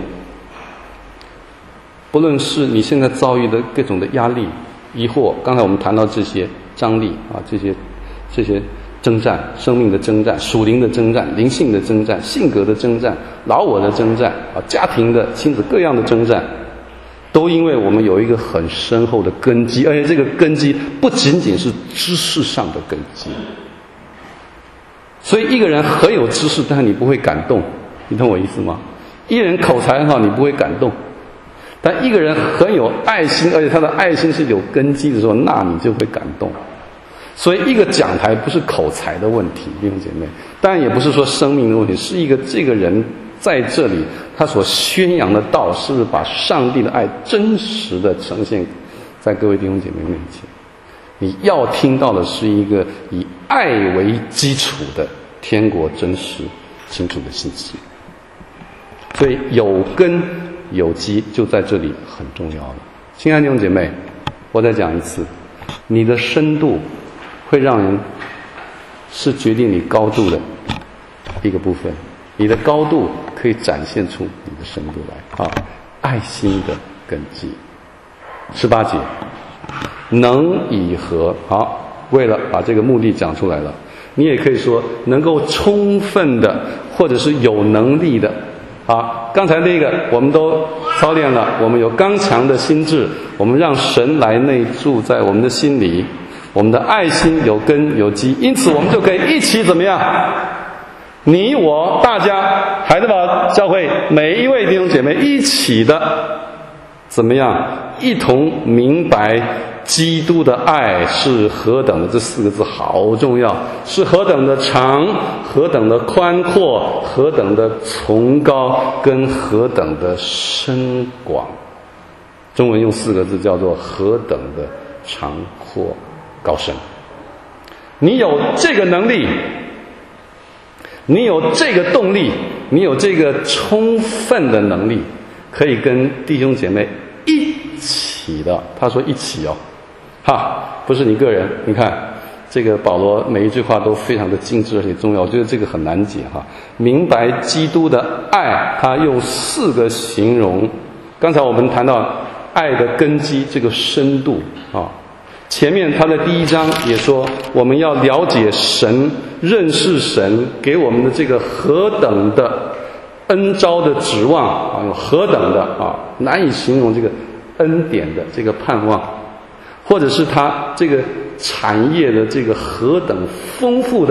不论是你现在遭遇的各种的压力疑惑，刚才我们谈到这些张力啊，这些征战，生命的征战，属灵的征战，灵性的征战，性格的征战，老我的征战啊，家庭的亲子各样的征战，都因为我们有一个很深厚的根基，而且这个根基不仅仅是知识上的根基。所以一个人很有知识，但是你不会感动，你懂我意思吗？一个人口才很好，你不会感动，但一个人很有爱心，而且他的爱心是有根基的时候，那你就会感动。所以一个讲台不是口才的问题，弟兄姐妹，当然也不是说生命的问题，是一个这个人在这里他所宣扬的道是不是把上帝的爱真实的呈现在各位弟兄姐妹面前。你要听到的是一个以爱为基础的天国真实清楚的信息。所以有根有基就在这里很重要了。亲爱的弟兄姐妹，我再讲一次，你的深度会让人是决定你高度的一个部分，你的高度可以展现出你的深度来啊！爱心的根基。18节，能以和，好，为了把这个目的讲出来了，你也可以说能够充分的，或者是有能力的。好，刚才那个我们都操练了，我们有刚强的心智，我们让神来内住在我们的心里，我们的爱心有根有基，因此我们就可以一起怎么样？你我大家海德堡教会每一位弟兄姐妹一起的怎么样？一同明白基督的爱是何等的，这4个字好重要，是何等的长，何等的宽阔，何等的崇高，跟何等的深广。中文用4个字叫做何等的长阔高深。你有这个能力，你有这个动力，你有这个充分的能力，可以跟弟兄姐妹一起的，他说一起哦，不是你个人。你看这个保罗每一句话都非常的精致而且重要，我觉得这个很难解明白基督的爱，他用4个形容。刚才我们谈到爱的根基，这个深度前面他的第1章也说，我们要了解神，认识神给我们的这个何等的恩召的指望有何等的难以形容这个恩典的这个盼望，或者是他这个产业的这个何等丰富的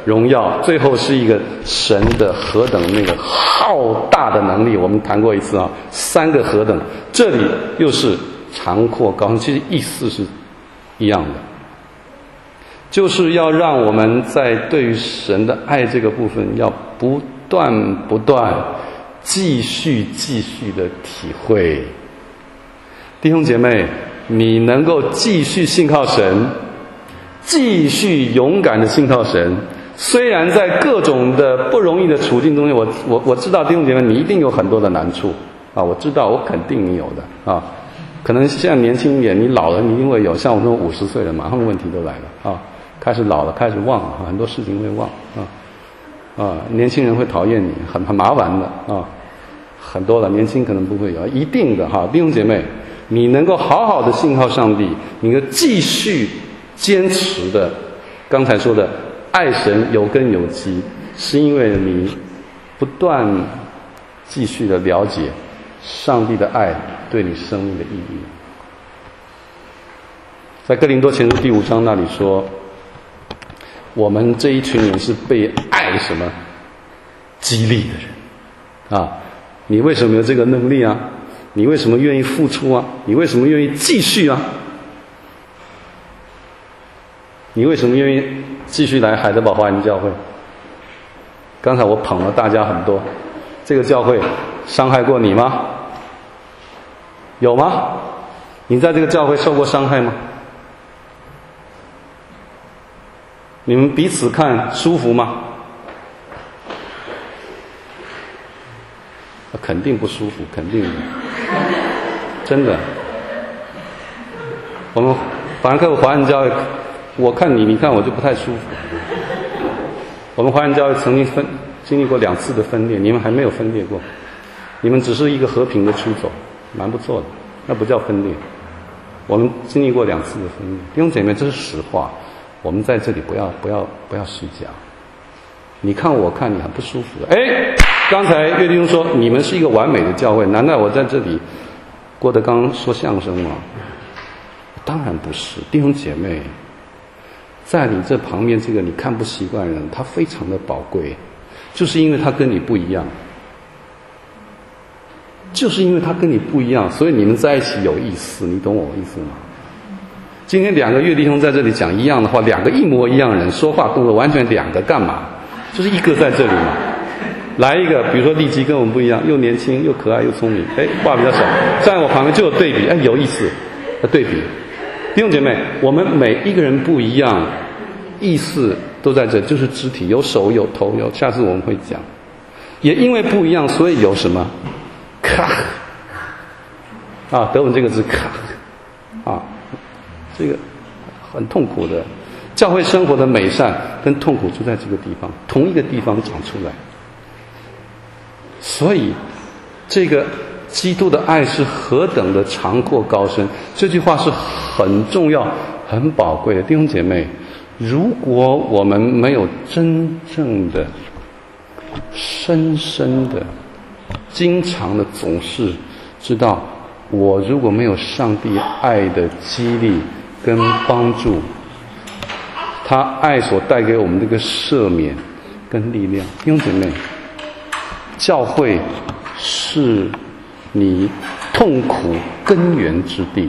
荣耀，最后是一个神的何等那个浩大的能力。我们谈过一次啊，3个何等，这里又是长阔高深，其实意思是一样的，就是要让我们在对于神的爱这个部分，要不断继续的体会。弟兄姐妹，你能够继续信靠神，继续勇敢的信靠神，虽然在各种的不容易的处境中间，我知道弟兄姐妹你一定有很多的难处啊，我知道，我肯定你有的啊。可能现在年轻一点，你老了你一定会有，像我这种50岁了，马上问题都来了啊，开始老了，开始忘了，很多事情会忘啊，年轻人会讨厌你，很麻烦的啊，很多了，年轻可能不会有，一定的哈，弟兄姐妹，你能够好好的信靠上帝，你能继续坚持的，刚才说的爱神有根有基，是因为你不断继续的了解上帝的爱对你生命的意义。在哥林多前书第5章那里说，我们这一群人是被爱什么激励的人啊！你为什么有这个能力啊？你为什么愿意付出啊？你为什么愿意继续啊？你为什么愿意继续来海德堡华人教会？刚才我捧了大家很多，这个教会伤害过你吗？有吗？你在这个教会受过伤害吗？你们彼此看舒服吗？肯定不舒服，肯定的，真的。我们法兰克福华人教会，我看你，你看我就不太舒服。我们华人教会曾经经历过2次的分裂，你们还没有分裂过，你们只是一个和平的出走，蛮不错的，那不叫分裂。我们经历过2次的分裂，弟兄姐妹，这是实话。我们在这里不要虚假。你看我看你很不舒服的。刚才岳弟兄说你们是一个完美的教会，难道我在这里郭德纲说相声吗？当然不是，弟兄姐妹，在你这旁边这个你看不习惯的人，他非常的宝贵，就是因为他跟你不一样，就是因为他跟你不一样，所以你们在一起有意思，你懂我意思吗？今天2个岳弟兄在这里讲一样的话，2个一模一样的人说话动作完全2个，干嘛？就是一个在这里嘛。来一个，比如说立基跟我们不一样，又年轻又可爱又聪明，话比较少，站在我旁边就有对比，有意思，对比。弟兄姐妹，我们每一个人不一样，意思都在这，就是肢体，有手有头有，下次我们会讲。也因为不一样，所以有什么？咔啊，德文这个字咔啊，这个很痛苦的。教会生活的美善跟痛苦就在这个地方，同一个地方长出来。所以这个基督的爱是何等的长阔高深，这句话是很重要很宝贵的。弟兄姐妹，如果我们没有真正的深深的经常的总是知道，我如果没有上帝爱的激励跟帮助，他爱所带给我们这个赦免跟力量，弟兄姐妹，教会是你痛苦根源之地，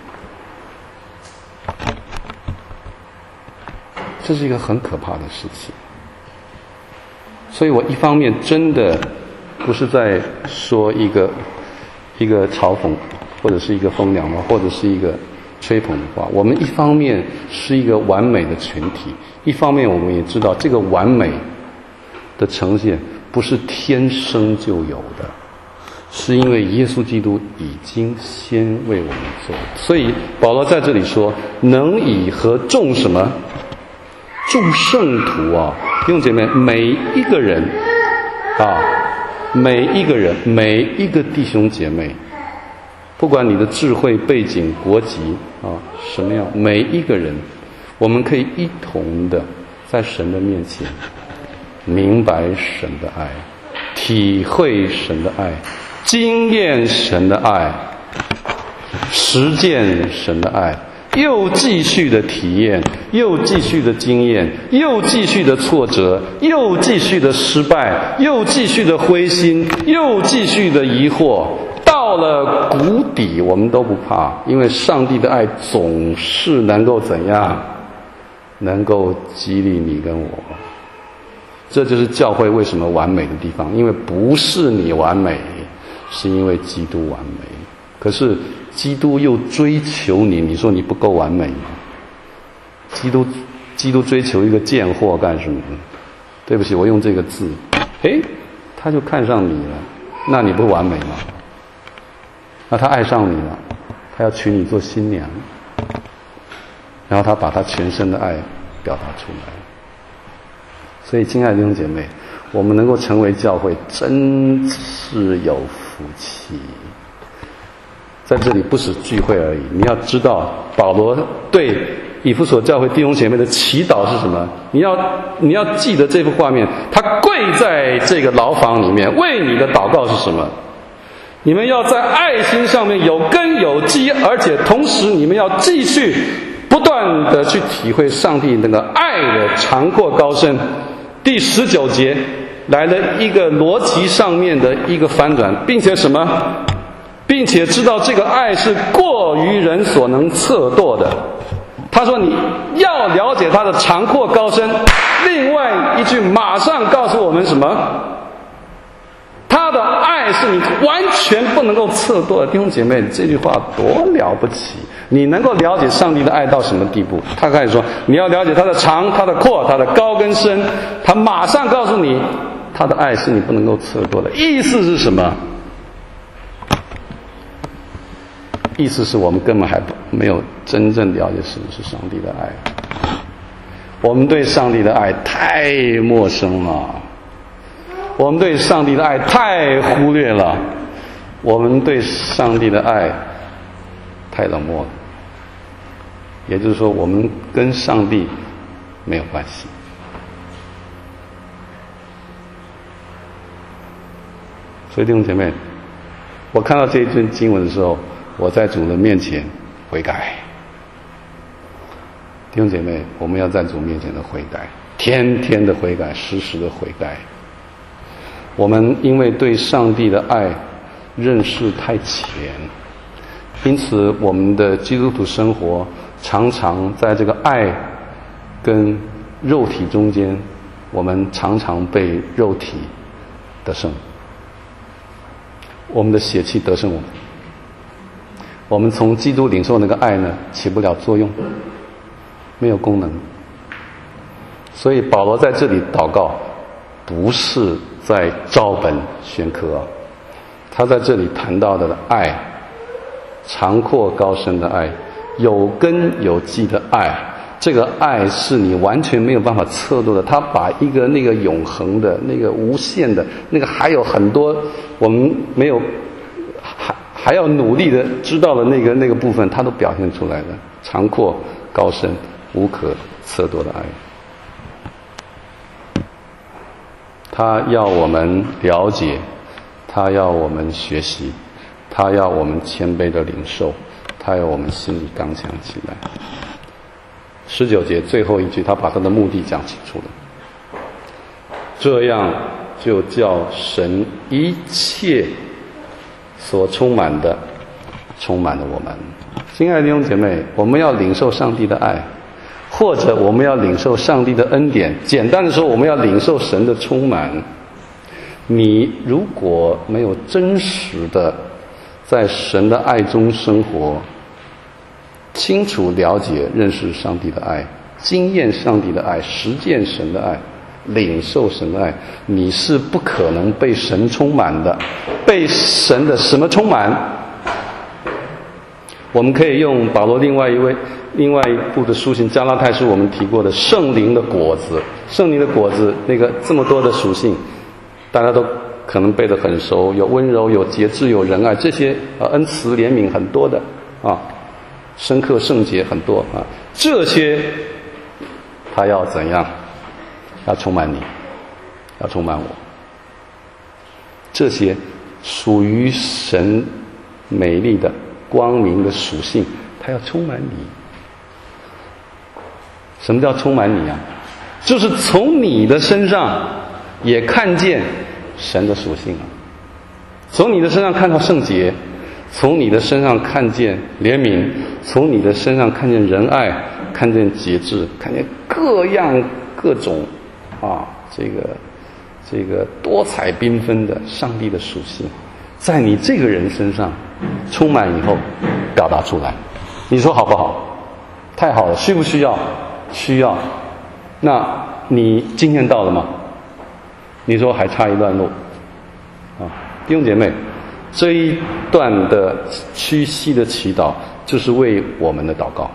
这是一个很可怕的事情。所以我一方面真的不是在说一个嘲讽，或者是一个风凉话，或者是一个吹捧的话。我们一方面是一个完美的群体，一方面我们也知道这个完美的呈现不是天生就有的，是因为耶稣基督已经先为我们做。所以保罗在这里说，能以和众什么？众圣徒啊，弟兄姐妹，每一个人啊，每一个人，每一个弟兄姐妹，不管你的智慧背景国籍啊什么样，每一个人我们可以一同的在神的面前明白神的爱，体会神的爱，经验神的爱，实践神的爱， 又继续的体验，又继续的经验，又继续的挫折，又继续的失败，又继续的灰心，又继续的疑惑，到了谷底我们都不怕，因为上帝的爱总是能够怎样？能够激励你跟我。这就是教会为什么完美的地方，因为不是你完美，是因为基督完美。可是基督又追求你，你说你不够完美吗？基督追求一个贱货干什么？对不起，我用这个字，他就看上你了，那你不完美吗？那他爱上你了，他要娶你做新娘，然后他把他全身的爱表达出来。所以亲爱的弟兄姐妹，我们能够成为教会真是有福气。在这里不是聚会而已，你要知道保罗对以弗所教会弟兄姐妹的祈祷是什么？你要记得这幅画面，他跪在这个牢房里面，为你的祷告是什么？你们要在爱心上面有根有基，而且同时你们要继续不断的去体会上帝那个爱的长阔高深。第19节来了一个逻辑上面的一个翻转，并且什么？并且知道这个爱是过于人所能测度的。他说你要了解它的长阔高深。另外一句马上告诉我们什么？他的爱是你完全不能够测度的。弟兄姐妹，这句话多了不起！你能够了解上帝的爱到什么地步？他开始说你要了解他的长，他的阔，他的高跟深。他马上告诉你他的爱是你不能够测度的。意思是什么？意思是我们根本还没有真正了解什么是上帝的爱。我们对上帝的爱太陌生了，我们对上帝的爱太忽略了，我们对上帝的爱太冷漠了。也就是说，我们跟上帝没有关系。所以弟兄姐妹，我看到这一段经文的时候，我在主的面前悔改。弟兄姐妹，我们要在主面前的悔改，天天的悔改，时时的悔改。我们因为对上帝的爱认识太浅，因此我们的基督徒生活常常在这个爱跟肉体中间，我们常常被肉体得胜，我们的血气得胜我们。我们从基督领受那个爱呢，起不了作用，没有功能。所以保罗在这里祷告，不是在照本宣科，他在这里谈到的爱，长阔高深的爱，有根有基的爱，这个爱是你完全没有办法测度的。他把一个那个永恒的、那个无限的、那个还有很多我们没有还要努力的知道的那个部分，他都表现出来了。长阔高深无可测度的爱，他要我们了解，他要我们学习，他要我们谦卑的领受，他要我们心里刚强起来。19节最后一句，他把他的目的讲清楚了，这样就叫神一切所充满的充满了我们。亲爱的弟兄姐妹，我们要领受上帝的爱，或者我们要领受上帝的恩典。简单的说，我们要领受神的充满。你如果没有真实的在神的爱中生活，清楚了解认识上帝的爱，经验上帝的爱，实践神的爱，领受神的爱，你是不可能被神充满的。被神的什么充满？我们可以用保罗另外一部的书信加拉太书我们提过的圣灵的果子。圣灵的果子那个这么多的属性，大家都可能背得很熟，有温柔，有节制，有仁爱，这些恩慈怜悯很多的啊，深刻圣洁很多啊，这些他要怎样？要充满你，要充满我。这些属于神美丽的光明的属性，他要充满你。 什么叫充满你啊？就是从你的身上也看见神的属性啊，从你的身上看到圣洁，从你的身上看见怜悯，从你的身上看见仁爱，看见节制，看见各种这个多彩缤纷的上帝的属性，在你这个人身上充满以后表达出来。你说好不好？太好了，需不需要？需要。那你今天到了吗？你说还差一段路啊，弟兄姐妹，这一段的屈膝的祈祷就是为我们的祷告。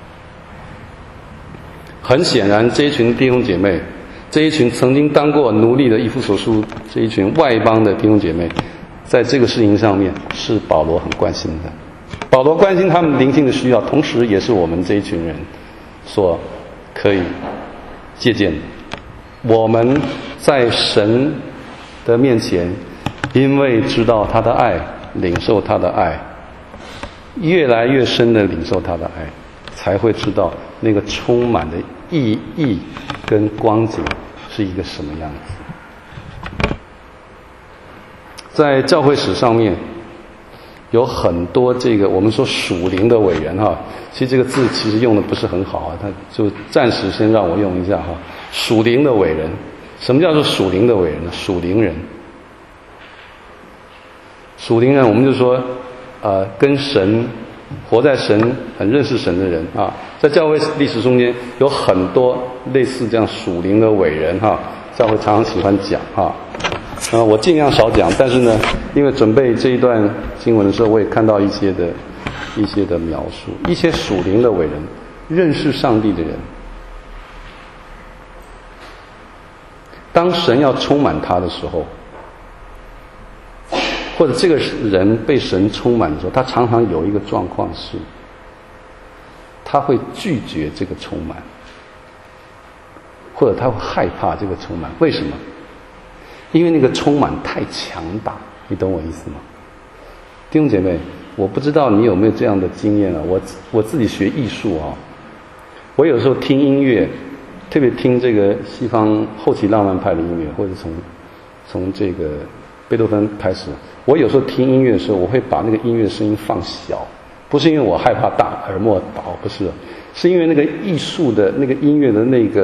很显然，这一群弟兄姐妹，这一群曾经当过奴隶的以弗所书这一群外邦的弟兄姐妹，在这个事情上面是保罗很关心的。保罗关心他们灵性的需要，同时也是我们这一群人所可以借鉴的。我们在神的面前，因为知道他的爱，领受他的爱，越来越深的领受他的爱，才会知道那个充满的意义跟光景是一个什么样子。在教会史上面有很多这个我们说属灵的伟人哈，其实这个字其实用的不是很好啊，他就暂时先让我用一下哈。属灵的伟人，什么叫做属灵的伟人呢？属灵人，属灵人我们就说跟神活在神很认识神的人啊，在教会历史中间有很多类似这样属灵的伟人哈，教会常常喜欢讲哈。我尽量少讲，但是呢，因为准备这一段经文的时候，我也看到一些的描述，一些属灵的伟人，认识上帝的人，当神要充满他的时候，或者这个人被神充满的时候，他常常有一个状况是，他会拒绝这个充满，或者他会害怕这个充满。为什么？因为那个充满太强大，你懂我意思吗？弟兄姐妹，我不知道你有没有这样的经验啊？我自己学艺术啊，我有时候听音乐，特别听这个西方后期浪漫派的音乐，或者从这个贝多芬开始，我有时候听音乐的时候，我会把那个音乐声音放小，不是因为我害怕大耳膜倒，不是，是因为那个艺术的那个音乐的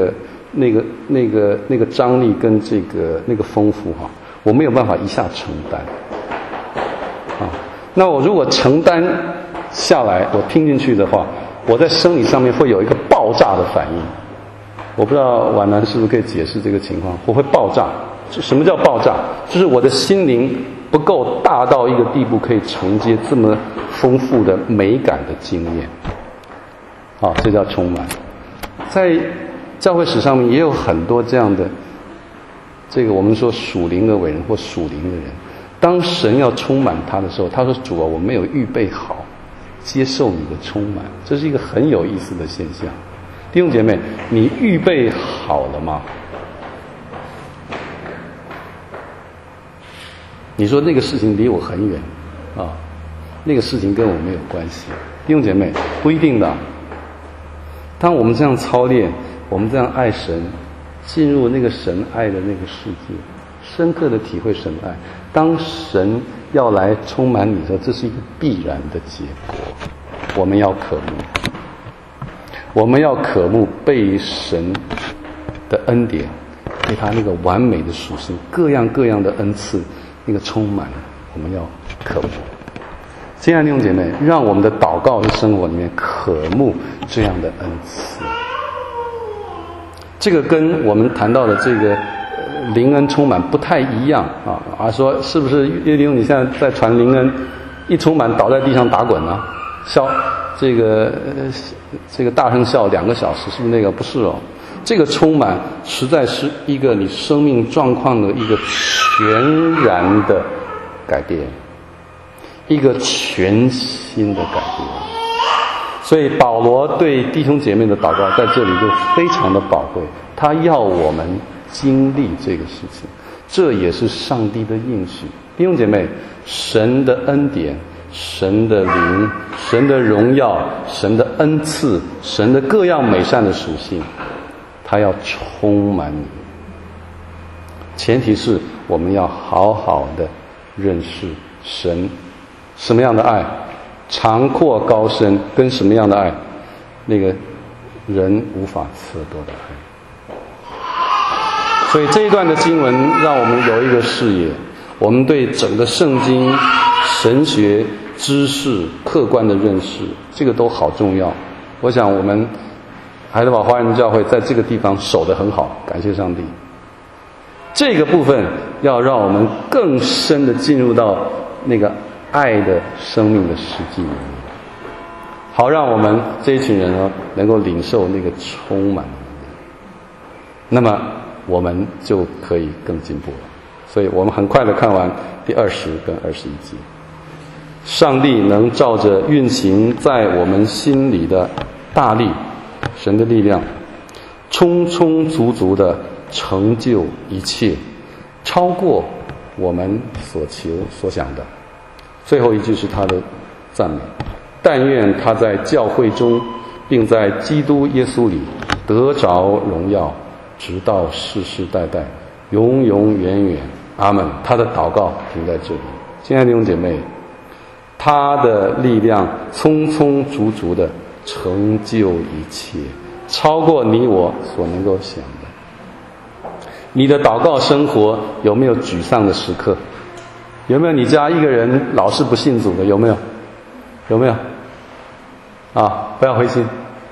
那个张力跟那个丰富哈，我没有办法一下承担啊。那我如果承担下来，我听进去的话，我在生理上面会有一个爆炸的反应。我不知道婉楠是不是可以解释这个情况？我会爆炸。什么叫爆炸？就是我的心灵不够大到一个地步，可以承接这么丰富的美感的经验。啊，这叫充满。在教会史上面也有很多这样的，这个我们说属灵的伟人或属灵的人，当神要充满他的时候，他说：“主啊，我没有预备好接受你的充满。”这是一个很有意思的现象。弟兄姐妹，你预备好了吗？你说那个事情离我很远啊，那个事情跟我没有关系。弟兄姐妹，不一定的。当我们这样操练，我们这样爱神，进入那个神爱的那个世界，深刻的体会神爱，当神要来充满你的时候，这是一个必然的结果。我们要渴慕，我们要渴慕被神的恩典，被他那个完美的属性，各样各样的恩赐，那个充满，我们要渴慕。亲爱的弟兄姐妹，让我们的祷告的生活里面渴慕这样的恩赐。这个跟我们谈到的这个灵恩充满不太一样啊！说是不是叶弟兄你现在在传灵恩，一充满倒在地上打滚啊，笑这个大声笑2个小时，是不是那个？不是哦，这个充满实在是一个你生命状况的一个全然的改变，一个全新的改变。所以保罗对弟兄姐妹的祷告在这里就非常的宝贵，他要我们经历这个事情，这也是上帝的应许。弟兄姐妹，神的恩典， 神的灵、神的荣耀、神的恩赐、神的各样美善的属性，他要充满你。前提是我们要好好的认识神，什么样的爱，长阔高深，跟什么样的爱，那个人无法测度的爱。所以这一段的经文让我们有一个视野，我们对整个圣经、神学知识客观的认识，这个都好重要。我想我们海德堡华人教会在这个地方守得很好，感谢上帝。这个部分要让我们更深的进入到那个爱的生命的实际里面，好让我们这一群人呢能够领受那个充满的能力，那么我们就可以更进步了。所以我们很快的看完第20跟21节，上帝能照着运行在我们心里的大力，神的力量，充充足足的成就一切，超过我们所求所想的。最后一句是他的赞美，但愿他在教会中并在基督耶稣里得着荣耀，直到世世代代，永永远远，阿们。他的祷告停在这里。亲爱的弟兄姐妹，他的力量充充足足的成就一切，超过你我所能够想的。你的祷告生活有没有沮丧的时刻？有没有你家一个人老是不信主的？有没有？有没有？不要灰心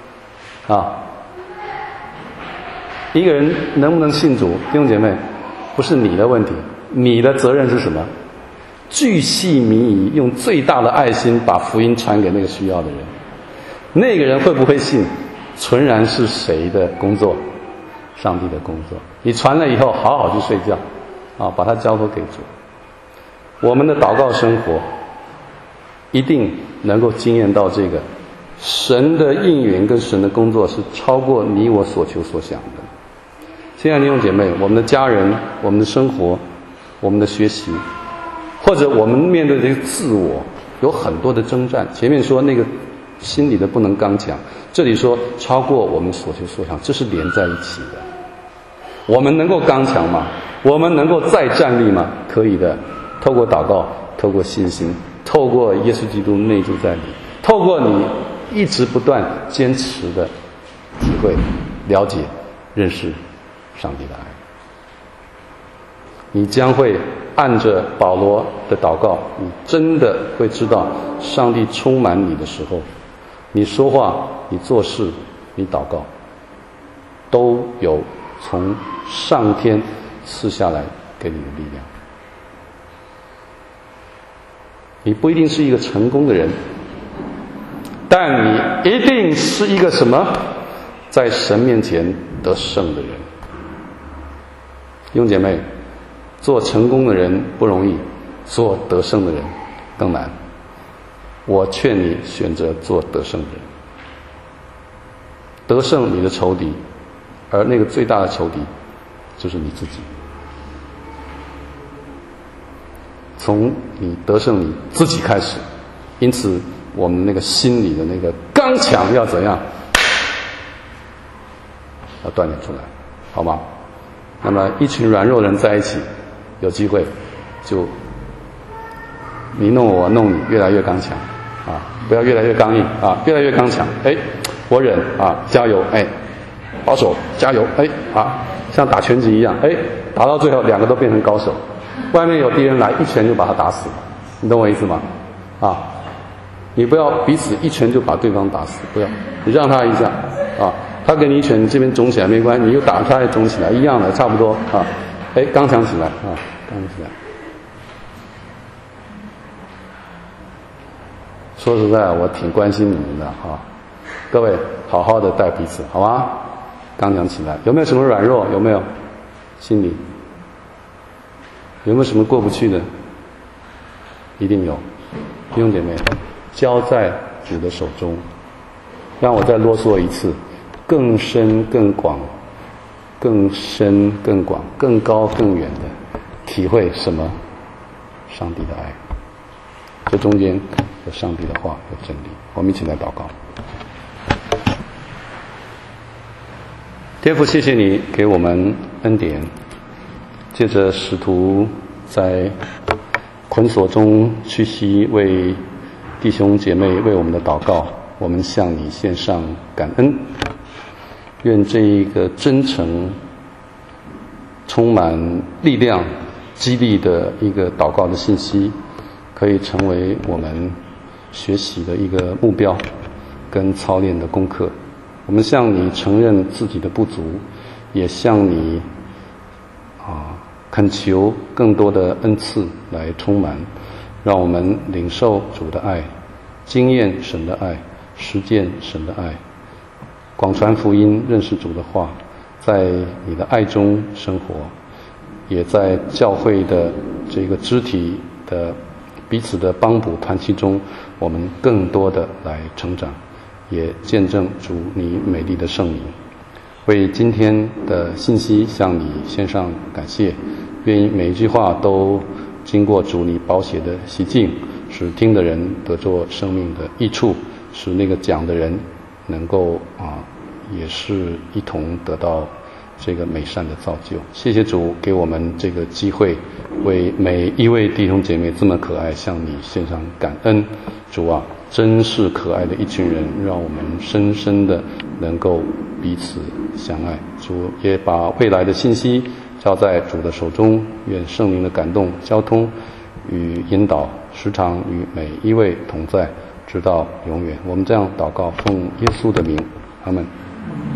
一个人能不能信主，弟兄姐妹，不是你的问题，你的责任是什么？巨细靡遗，用最大的爱心把福音传给那个需要的人。那个人会不会信，纯然是谁的工作？上帝的工作。你传了以后，好好去睡觉把它交托给主。我们的祷告生活一定能够经验到这个神的应允跟神的工作是超过你我所求所想的。亲爱的弟兄姐妹，我们的家人、我们的生活、我们的学习，或者我们面对这个自我，有很多的征战。前面说那个心里的不能刚强，这里说超过我们所求所想，这是连在一起的。我们能够刚强吗？我们能够再站立吗？可以的。透过祷告，透过信心，透过耶稣基督内住在你，透过你一直不断坚持的体会、了解、认识上帝的爱，你将会按着保罗的祷告，你真的会知道上帝充满你的时候，你说话、你做事、你祷告，都有从上天赐下来给你的力量。你不一定是一个成功的人，但你一定是一个什么？在神面前得胜的人。弟兄姐妹，做成功的人不容易，做得胜的人更难。我劝你选择做得胜的人，得胜你的仇敌，而那个最大的仇敌就是你自己。从你得胜你自己开始，因此我们那个心里的那个刚强要怎样？要锻炼出来，好吗？那么一群软弱的人在一起，有机会就你弄我弄你，越来越刚强不要越来越刚硬越来越刚强。我忍加油，保守加油，像打拳击一样，打到最后两个都变成高手。外面有敌人来，一拳就把他打死了，你懂我意思吗？你不要彼此一拳就把对方打死，不要，你让他一下他给你一拳，你这边肿起来没关系，你又打他也肿起来，一样的，差不多刚强起来刚强起来。说实在，我挺关心你们的各位好好的带彼此，好吗？刚强起来。有没有什么软弱？有没有？心里有没有什么过不去的？一定有。弟兄姐妹，交在主的手中。让我再啰嗦一次，更深更广，更深更广，更高更远的体会什么？上帝的爱。这中间有上帝的话，有真理。我们一起来祷告。天父，谢谢你给我们恩典，借着使徒在捆锁中屈膝为弟兄姐妹为我们的祷告，我们向你献上感恩。愿这一个真诚、充满力量、激励的一个祷告的信息，可以成为我们学习的一个目标跟操练的功课。我们向你承认自己的不足，也向你恳求更多的恩赐来充满，让我们领受主的爱，经验神的爱，实践神的爱，广传福音，认识主的话，在你的爱中生活，也在教会的这个肢体的彼此的帮补团契中，我们更多的来成长，也见证主你美丽的圣名。为今天的信息向你献上感谢，愿意每一句话都经过主你宝血的洗净，使听的人得着生命的益处，使那个讲的人能够也是一同得到这个美善的造就。谢谢主给我们这个机会，为每一位弟兄姐妹这么可爱向你献上感恩。主啊，真是可爱的一群人，让我们深深的能够彼此相爱。主也把未来的信息交在主的手中，愿圣灵的感动交通与引导时常与每一位同在，直到永远。我们这样祷告，奉耶稣的名，阿们。